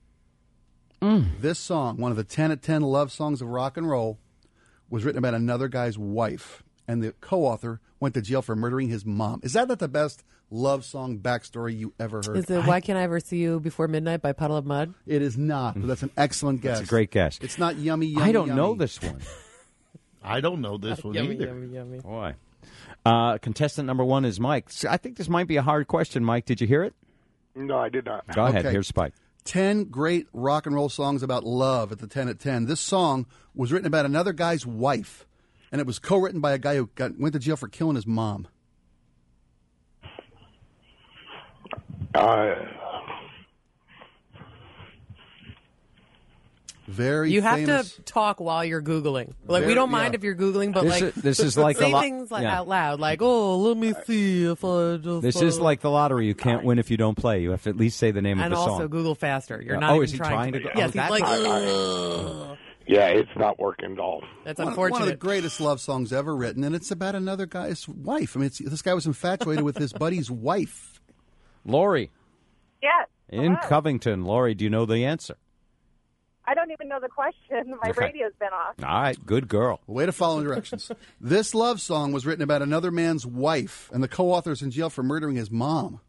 This song, one of the 10 at 10 love songs of rock and roll, was written about another guy's wife. And the co-author went to jail for murdering his mom. Is that not the best love song backstory you ever heard? Is it Why Can't I Ever See You Before Midnight by Puddle of Mud? It is not, but that's an excellent guess. That's a great guess. It's not yummy, yummy, I don't know yummy. this one. I don't know this one Yummy, either. yummy, yummy. Boy. Contestant number 1 is Mike. So I think this might be a hard question, Mike. Did you hear it? No, I did not. Go ahead. Okay. Here's Spike. 10 great rock and roll songs about love at the 10 at 10. This song was written about another guy's wife, and it was co-written by a guy who went to jail for killing his mom. Very You have famous. to talk while you're Googling. Like, we Very- don't mind yeah. if you're Googling, but This is like say the things yeah. out loud. Like, oh, let me see if I just... This is like the lottery. You can't win if you don't play. You have to at least say the name And of the also song. Google faster. You're Yeah. not Oh, even is he trying to go- Yes, oh, he's that's like, right. ugh. Yeah, it's not working at all. That's One unfortunate. of the greatest love songs ever written, and it's about another guy's wife. I mean, this guy was infatuated with his buddy's wife. Lori Yes. in hello. Covington. Lori, do you know the answer? I don't even know the question. My Okay. radio's been off. All right, good girl. Way to follow directions. This love song was written about another man's wife, and the co-author's in jail for murdering his mom.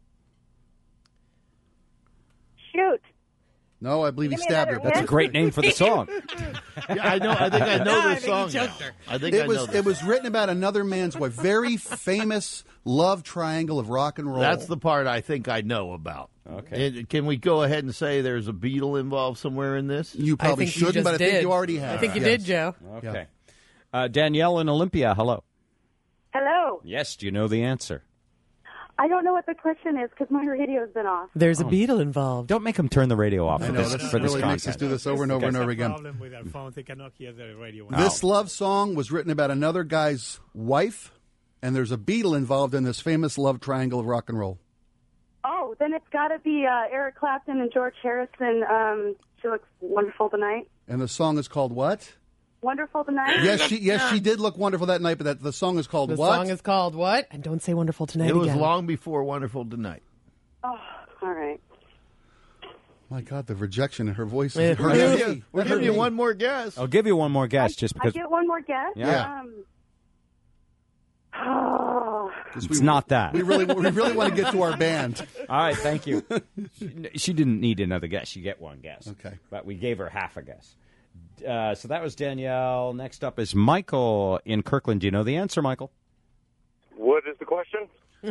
Shoot. No, I believe he Give me stabbed her. another That's a great name for the song. Yeah, I know. I think I know this song now. I think I know It was written about another man's wife. Very famous love triangle of rock and roll. That's the part I think I know about. Okay. Can we go ahead and say there's a Beatle involved somewhere in this? You probably shouldn't, but I think you already have. I think you did, Joe. Okay. Danielle in Olympia, hello. Hello. Yes, do you know the answer? I don't know what the question is because my radio's been off. There's a Beatle involved. Don't make them turn the radio off I for know, this, this for this really makes us contest. do this over and over and over again. Problem with our phones, they cannot hear the radio. This love song was written about another guy's wife, and there's a Beatle involved in this famous love triangle of rock and roll. Oh, then it's got to be Eric Clapton and George Harrison. She looks wonderful tonight. And the song is called what? Wonderful tonight. Yes, she did look wonderful that night, but the song is called The what? song is called what? And don't say Wonderful Tonight It was again. long before Wonderful Tonight. Oh, all right. My God, the rejection in her voice. It hurt hurt. me. We'll give you one more guess. I'll give you one more guess just I because get one more guess? Yeah. Oh. it's not that. We really want to get to our band. All right, thank you. She didn't need another guess. You get one guess. Okay. But we gave her half a guess. So that was Danielle. Next up is Michael in Kirkland. Do you know the answer, Michael? What is the question?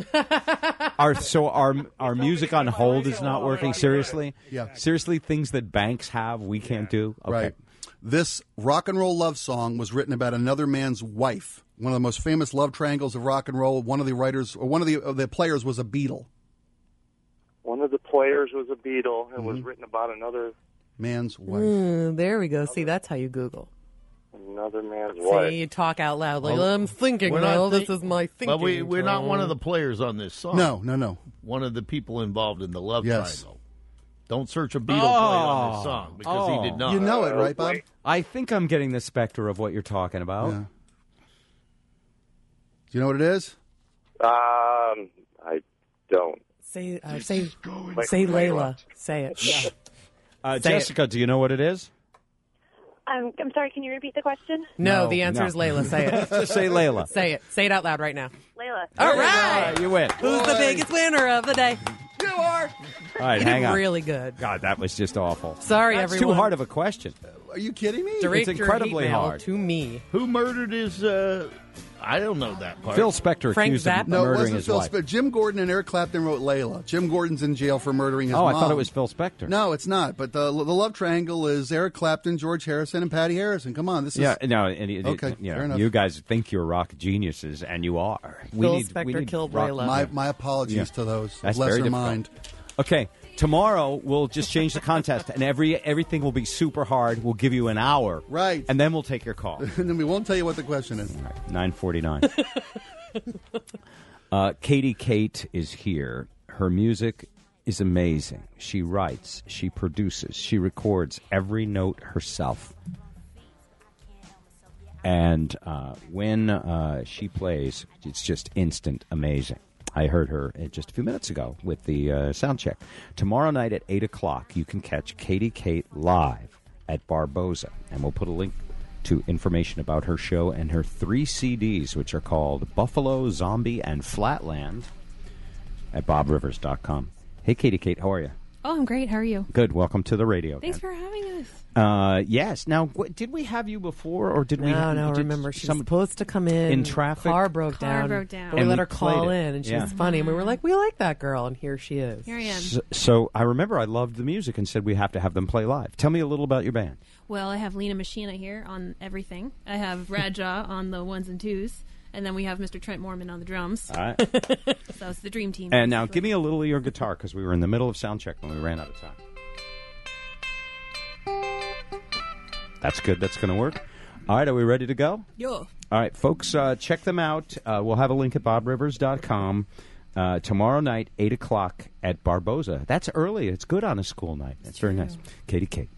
Our music on hold is not working. Seriously? Yeah. Seriously, things that banks have we can't do? Okay. Right. This rock and roll love song was written about another man's wife. One of the most famous love triangles of rock and roll. One of the writers, or one of the players, was a Beatle. One of the players was a Beatle. It was written about another man's wife. There we go. See, that's how you Google. Another man's wife. See, you talk out loud like, Well, I'm thinking we're not now. think- This is my thinking. But we're not one of the tone. players on this song. No. One of the people involved in the love Yes. triangle. Don't search a Beatle play on this song because he did not. You know it, right, Bob? I think I'm getting the specter of what you're talking about. Yeah. Do you know what it is? I don't. Say Layla. Say it. Say it. Jessica, do you know what it is? I'm sorry, can you repeat the question? No, the answer is Layla. Say it. Just say Layla. Say it. Say it out loud right now. Layla. All right. You win. Who's the biggest winner of the day? You are. All right, You hang did on. really good. God, that was just awful. Sorry, That's everyone. too hard of a question. Are you kidding me? Director It's incredibly hate mail hard. to me. Who murdered his? I don't know that part. Phil Spector Frank accused him Zappa? of No, it murdering wasn't his Phil wife. Spector. Jim Gordon and Eric Clapton wrote Layla. Jim Gordon's in jail for murdering his Oh, mom. I thought it was Phil Spector. No, it's not. But the love triangle is Eric Clapton, George Harrison, and Patty Harrison. Come on, this is Yeah, no. Okay, fair enough. You guys think you're rock geniuses, and you are. Phil Spector killed rock- Layla. my apologies Yeah. to those. That's lesser very difficult. mind. Okay, tomorrow we'll just change the contest, and everything will be super hard. We'll give you an hour, Right. and then we'll take your call. And then we won't tell you what the question is. 9:49. Katie Kate is here. Her music is amazing. She writes, she produces, she records every note herself. And when she plays, it's just instant amazing. I heard her just a few minutes ago with the sound check. Tomorrow night at 8 o'clock, you can catch Katie Kate live at Barboza. And we'll put a link to information about her show and her 3 CDs, which are called Buffalo, Zombie, and Flatland, at bobrivers.com. Hey, Katie Kate, how are you? Oh, I'm great. How are you? Good. Welcome to the radio. Thanks for having us. Yes. Now, did we have you before, or did we? No, remember, she was supposed to come in. traffic? Car broke down. broke down. But we And let we her call played it. in, and she Yeah. was funny. And we were like, we like that girl, and here she is. Here I am. So I remember I loved the music and said we have to have them play live. Tell me a little about your band. Well, I have Lena Machina here on everything. I have Radja on the ones and twos. And then we have Mr. Trent Mormon on the drums. All right. So it's the dream team. And now give me a little of your guitar, because we were in the middle of sound check when we ran out of time. That's good. That's going to work. All right. Are we ready to go? Yeah. All right, folks, check them out. We'll have a link at bobrivers.com. Tomorrow night, 8 o'clock at Barboza. That's early. It's good on a school night. That's very nice. Katie Kate.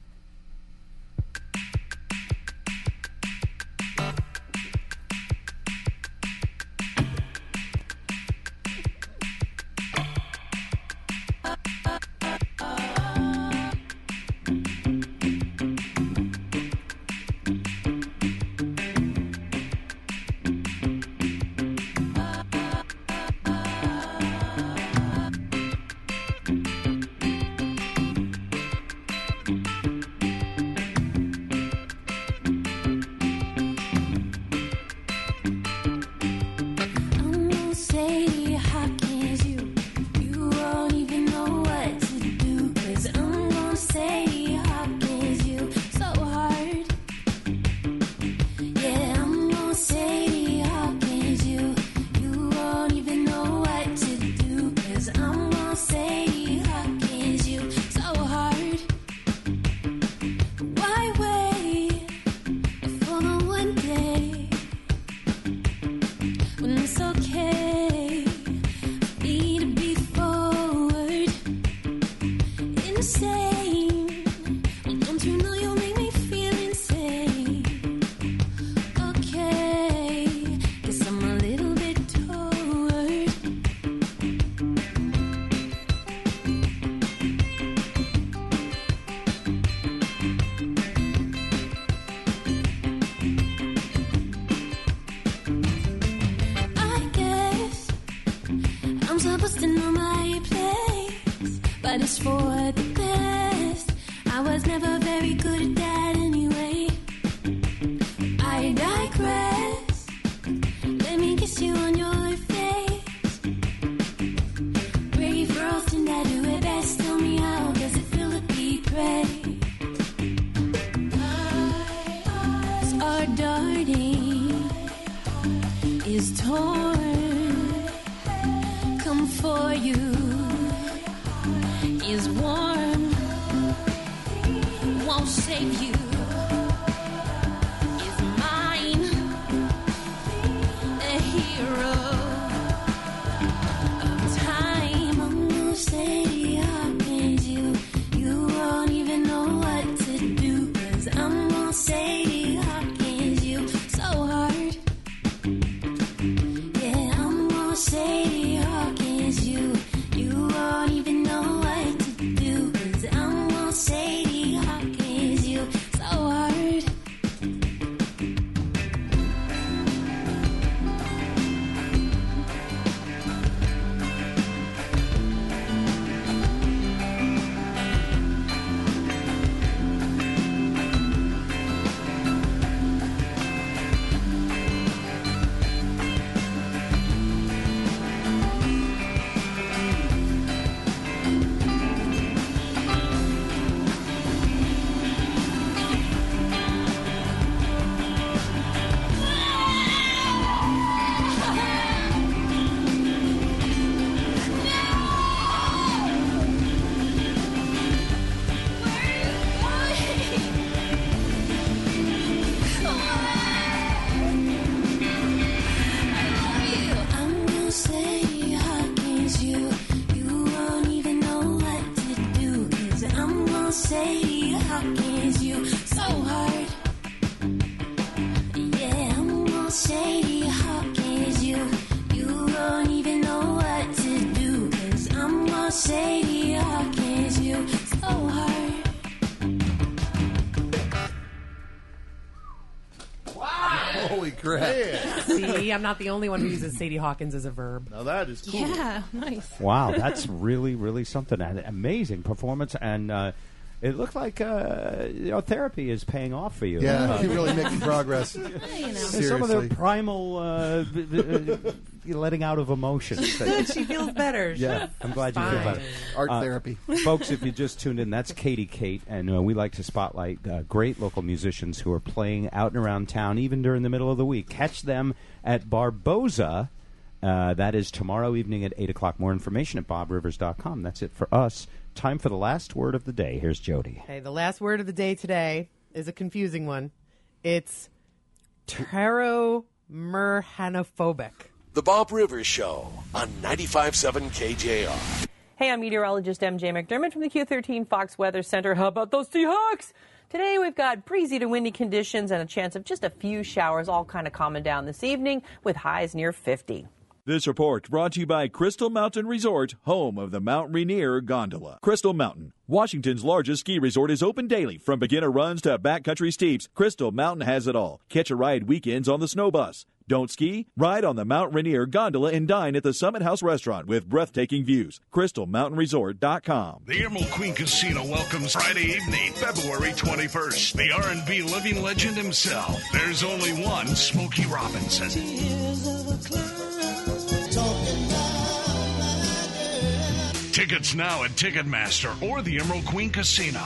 Bombs are busting on my place, but it's for the best. I was never very good at that anyway. I digress. Let me kiss you on your face. Brave girls tend to do it best. Tell me how does it feel to be brave? Eyes are darting, is torn. Come for you, is warm. Won't save you. Is mine. A hero of time. I'm gonna say against you. You won't even know what to do. 'Cause I'm gonna say against you so hard. Yeah, I'm gonna say against you. You won't even know what to do. 'Cause I'm gonna say against you so hard. I'm gonna say against you. You won't even know what to do. 'Cause I'm gonna say against you so hard. Yeah, I'm gonna say against you. You won't even know what to do. 'Cause I'm gonna say against you so hard. Holy crap. See, I'm not the only one who uses Sadie Hawkins as a verb. Now that is cool. Yeah, nice. Wow, that's really, really something. An amazing performance, and it looked like therapy is paying off for you. Yeah, you're really making progress. You know. There's some of their primal letting out of emotions. She feels better. Yeah, I'm glad you feel Fine. better. Art therapy. Folks, if you just tuned in, that's Katie Kate, and we like to spotlight great local musicians who are playing out and around town, even during the middle of the week. Catch them at Barboza. That is tomorrow evening at 8 o'clock. More information at bobrivers.com. That's it for us. Time for the last word of the day. Here's Jody. Okay, the last word of the day today is a confusing one. It's pteromerhanophobic. The Bob Rivers Show on 95.7 KJR. Hey, I'm meteorologist MJ McDermott from the Q13 Fox Weather Center. How about those Seahawks? Today we've got breezy to windy conditions and a chance of just a few showers, all kind of calming down this evening with highs near 50. This report brought to you by Crystal Mountain Resort, home of the Mount Rainier Gondola. Crystal Mountain, Washington's largest ski resort, is open daily. From beginner runs to backcountry steeps, Crystal Mountain has it all. Catch a ride weekends on the snow bus. Don't ski? Ride on the Mount Rainier Gondola and dine at the Summit House Restaurant with breathtaking views. CrystalMountainResort.com. The Emerald Queen Casino welcomes Friday evening, February 21st. The R&B living legend himself. There's only one, Smokey Robinson. Tickets now at Ticketmaster or the Emerald Queen Casino.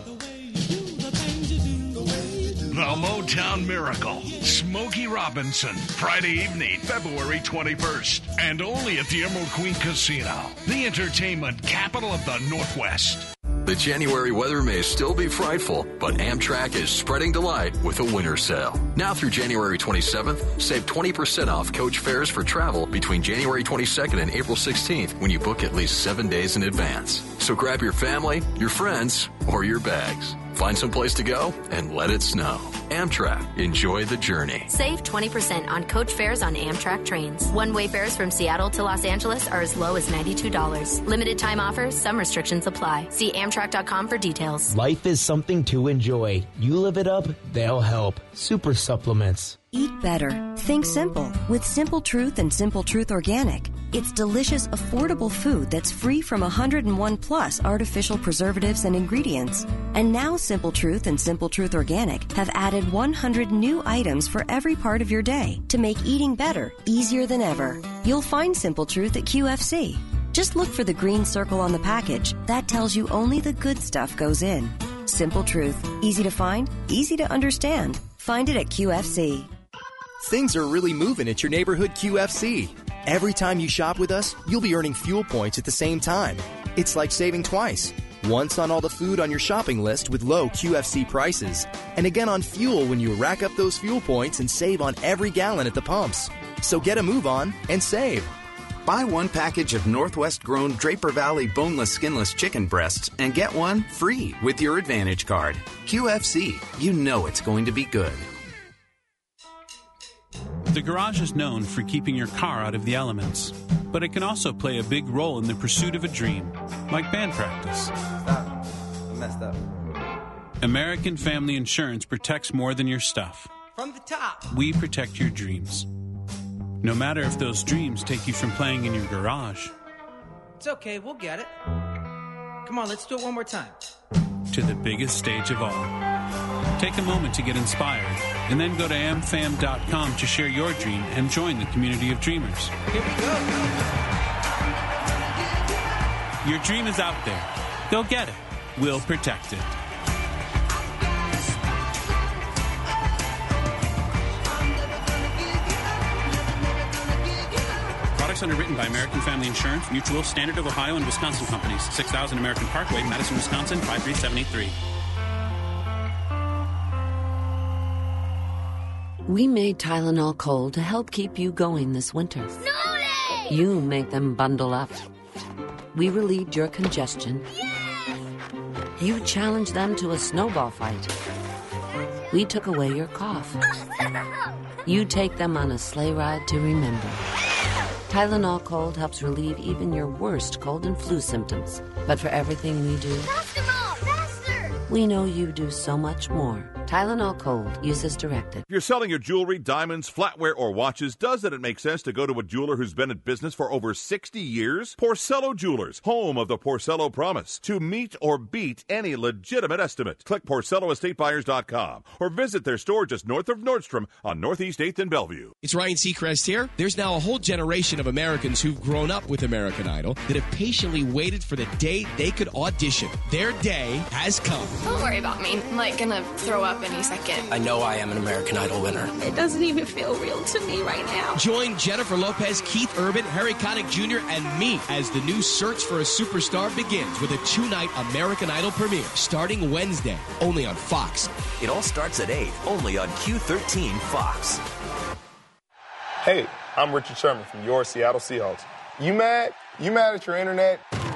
The Motown Miracle, Smokey Robinson, Friday evening, February 21st, and only at the Emerald Queen Casino, the entertainment capital of the Northwest. The January weather may still be frightful, but Amtrak is spreading delight with a winter sale. Now through January 27th, save 20% off coach fares for travel between January 22nd and April 16th when you book at least 7 days in advance. So grab your family, your friends, or your bags. Find some place to go and let it snow. Amtrak. Enjoy the journey. Save 20% on coach fares on Amtrak trains. One-way fares from Seattle to Los Angeles are as low as $92. Limited time offers. Some restrictions apply. See Amtrak.com for details. Life is something to enjoy. You live it up, they'll help. Super supplements. Eat better. Think simple with Simple Truth and Simple Truth Organic. It's delicious, affordable food that's free from 101 plus artificial preservatives and ingredients. And now Simple Truth and Simple Truth Organic have added 100 new items for every part of your day to make eating better, easier than ever. You'll find Simple Truth at QFC. Just look for the green circle on the package. That tells you only the good stuff goes in. Simple Truth. Easy to find, easy to understand. Find it at QFC. Things are really moving at your neighborhood QFC. Every time you shop with us, you'll be earning fuel points at the same time. It's like saving twice. Once on all the food on your shopping list with low QFC prices, and again on fuel when you rack up those fuel points and save on every gallon at the pumps. So get a move on and save. Buy one package of Northwest-grown Draper Valley boneless, skinless chicken breasts and get one free with your Advantage card. QFC, you know it's going to be good. The garage is known for keeping your car out of the elements, but it can also play a big role in the pursuit of a dream, like band practice. Stop. I messed up. American Family Insurance protects more than your stuff. From the top. We protect your dreams. No matter if those dreams take you from playing in your garage It's okay, we'll get it. Come on, let's do it one more time. to the biggest stage of all. Take a moment to get inspired, and then go to amfam.com to share your dream and join the community of dreamers. Here we go. Your dream is out there. Go get it. We'll protect it. Products underwritten by American Family Insurance, Mutual, Standard of Ohio, and Wisconsin Companies. 6000 American Parkway, Madison, Wisconsin, 53783. We made Tylenol Cold to help keep you going this winter. You make them bundle up. We relieved your congestion. You challenged them to a snowball fight. We took away your cough. You take them on a sleigh ride to remember. Tylenol Cold helps relieve even your worst cold and flu symptoms. But for everything we do, we know you do so much more. Tylenol Cold. Use as directed. If you're selling your jewelry, diamonds, flatware, or watches, doesn't it make sense to go to a jeweler who's been in business for over 60 years? Porcello Jewelers, home of the Porcello Promise. To meet or beat any legitimate estimate. Click PorcelloEstateBuyers.com or visit their store just north of Nordstrom on Northeast 8th and Bellevue. It's Ryan Seacrest here. There's now a whole generation of Americans who've grown up with American Idol that have patiently waited for the day they could audition. Their day has come. Don't worry about me. I'm like gonna throw up any second. I know I am an American Idol winner. It doesn't even feel real to me right now. Join Jennifer Lopez, Keith Urban, Harry Connick Jr., and me as the new Search for a Superstar begins with a 2-night American Idol premiere starting Wednesday, only on Fox. It all starts at 8, only on Q13 Fox. Hey, I'm Richard Sherman from your Seattle Seahawks. You mad? You mad at your internet?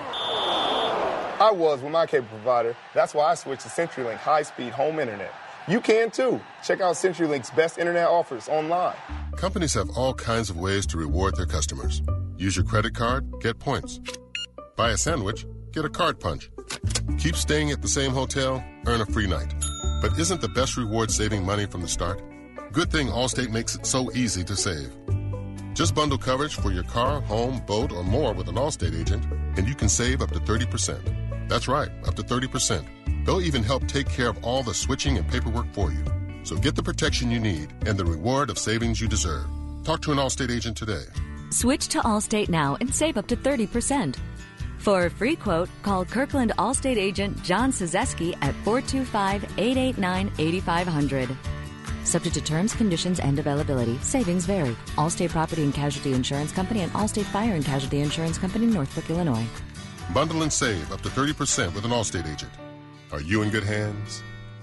I was with my cable provider. That's why I switched to CenturyLink high-speed home internet. You can too. Check out CenturyLink's best internet offers online. Companies have all kinds of ways to reward their customers. Use your credit card, get points. Buy a sandwich, get a card punch. Keep staying at the same hotel, earn a free night. But isn't the best reward saving money from the start? Good thing Allstate makes it so easy to save. Just bundle coverage for your car, home, boat, or more with an Allstate agent, and you can save up to 30%. That's right, up to 30%. They'll even help take care of all the switching and paperwork for you. So get the protection you need and the reward of savings you deserve. Talk to an Allstate agent today. Switch to Allstate now and save up to 30%. For a free quote, call Kirkland Allstate agent John Cizeski at 425-889-8500. Subject to terms, conditions, and availability. Savings vary. Allstate Property and Casualty Insurance Company and Allstate Fire and Casualty Insurance Company, Northbrook, Illinois. Bundle and save up to 30% with an Allstate agent. Are you in good hands?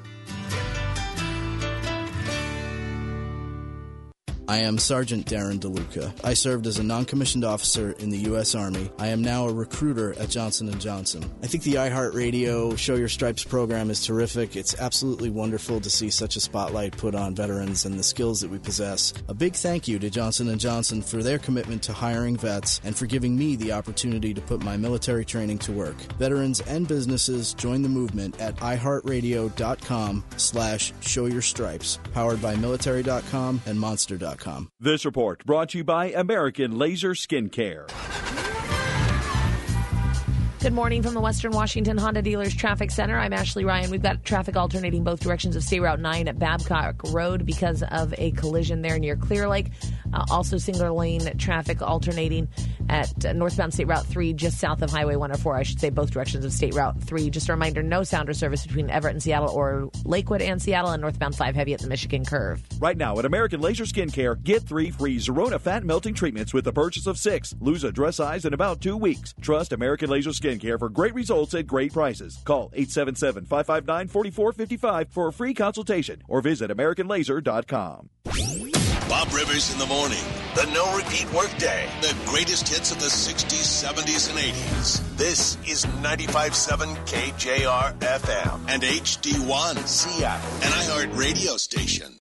I am Sergeant Darren DeLuca. I served as a non-commissioned officer in the U.S. Army. I am now a recruiter at Johnson & Johnson. I think the iHeartRadio Show Your Stripes program is terrific. It's absolutely wonderful to see such a spotlight put on veterans and the skills that we possess. A big thank you to Johnson & Johnson for their commitment to hiring vets and for giving me the opportunity to put my military training to work. Veterans and businesses join the movement at iHeartRadio.com/showyourstripes, powered by military.com and monster.com. amfam.com. This report brought to you by American Laser Skin Care. Good morning from the Western Washington Honda Dealers Traffic Center. I'm Ashley Ryan. We've got traffic alternating both directions of State Route 9 at Babcock Road because of a collision there near Clear Lake. Also single lane traffic alternating at northbound State Route 3 just south of Highway 104. I should say both directions of State Route 3. Just a reminder, no sounder service between Everett and Seattle or Lakewood and Seattle, and northbound 5 heavy at the Michigan Curve. Right now at American Laser Skin Care, get 3 free Zerona fat melting treatments with the purchase of 6. Lose a dress size in about 2 weeks. Trust American Laser Skin Care for great results at great prices. Call 877-559-4455 for a free consultation or visit AmericanLaser.com. Bob Rivers in the morning. The no repeat workday. The greatest hits of the 60s, 70s, and 80s. This is 95.7 KJR FM and HD1 Seattle, an iHeart radio station.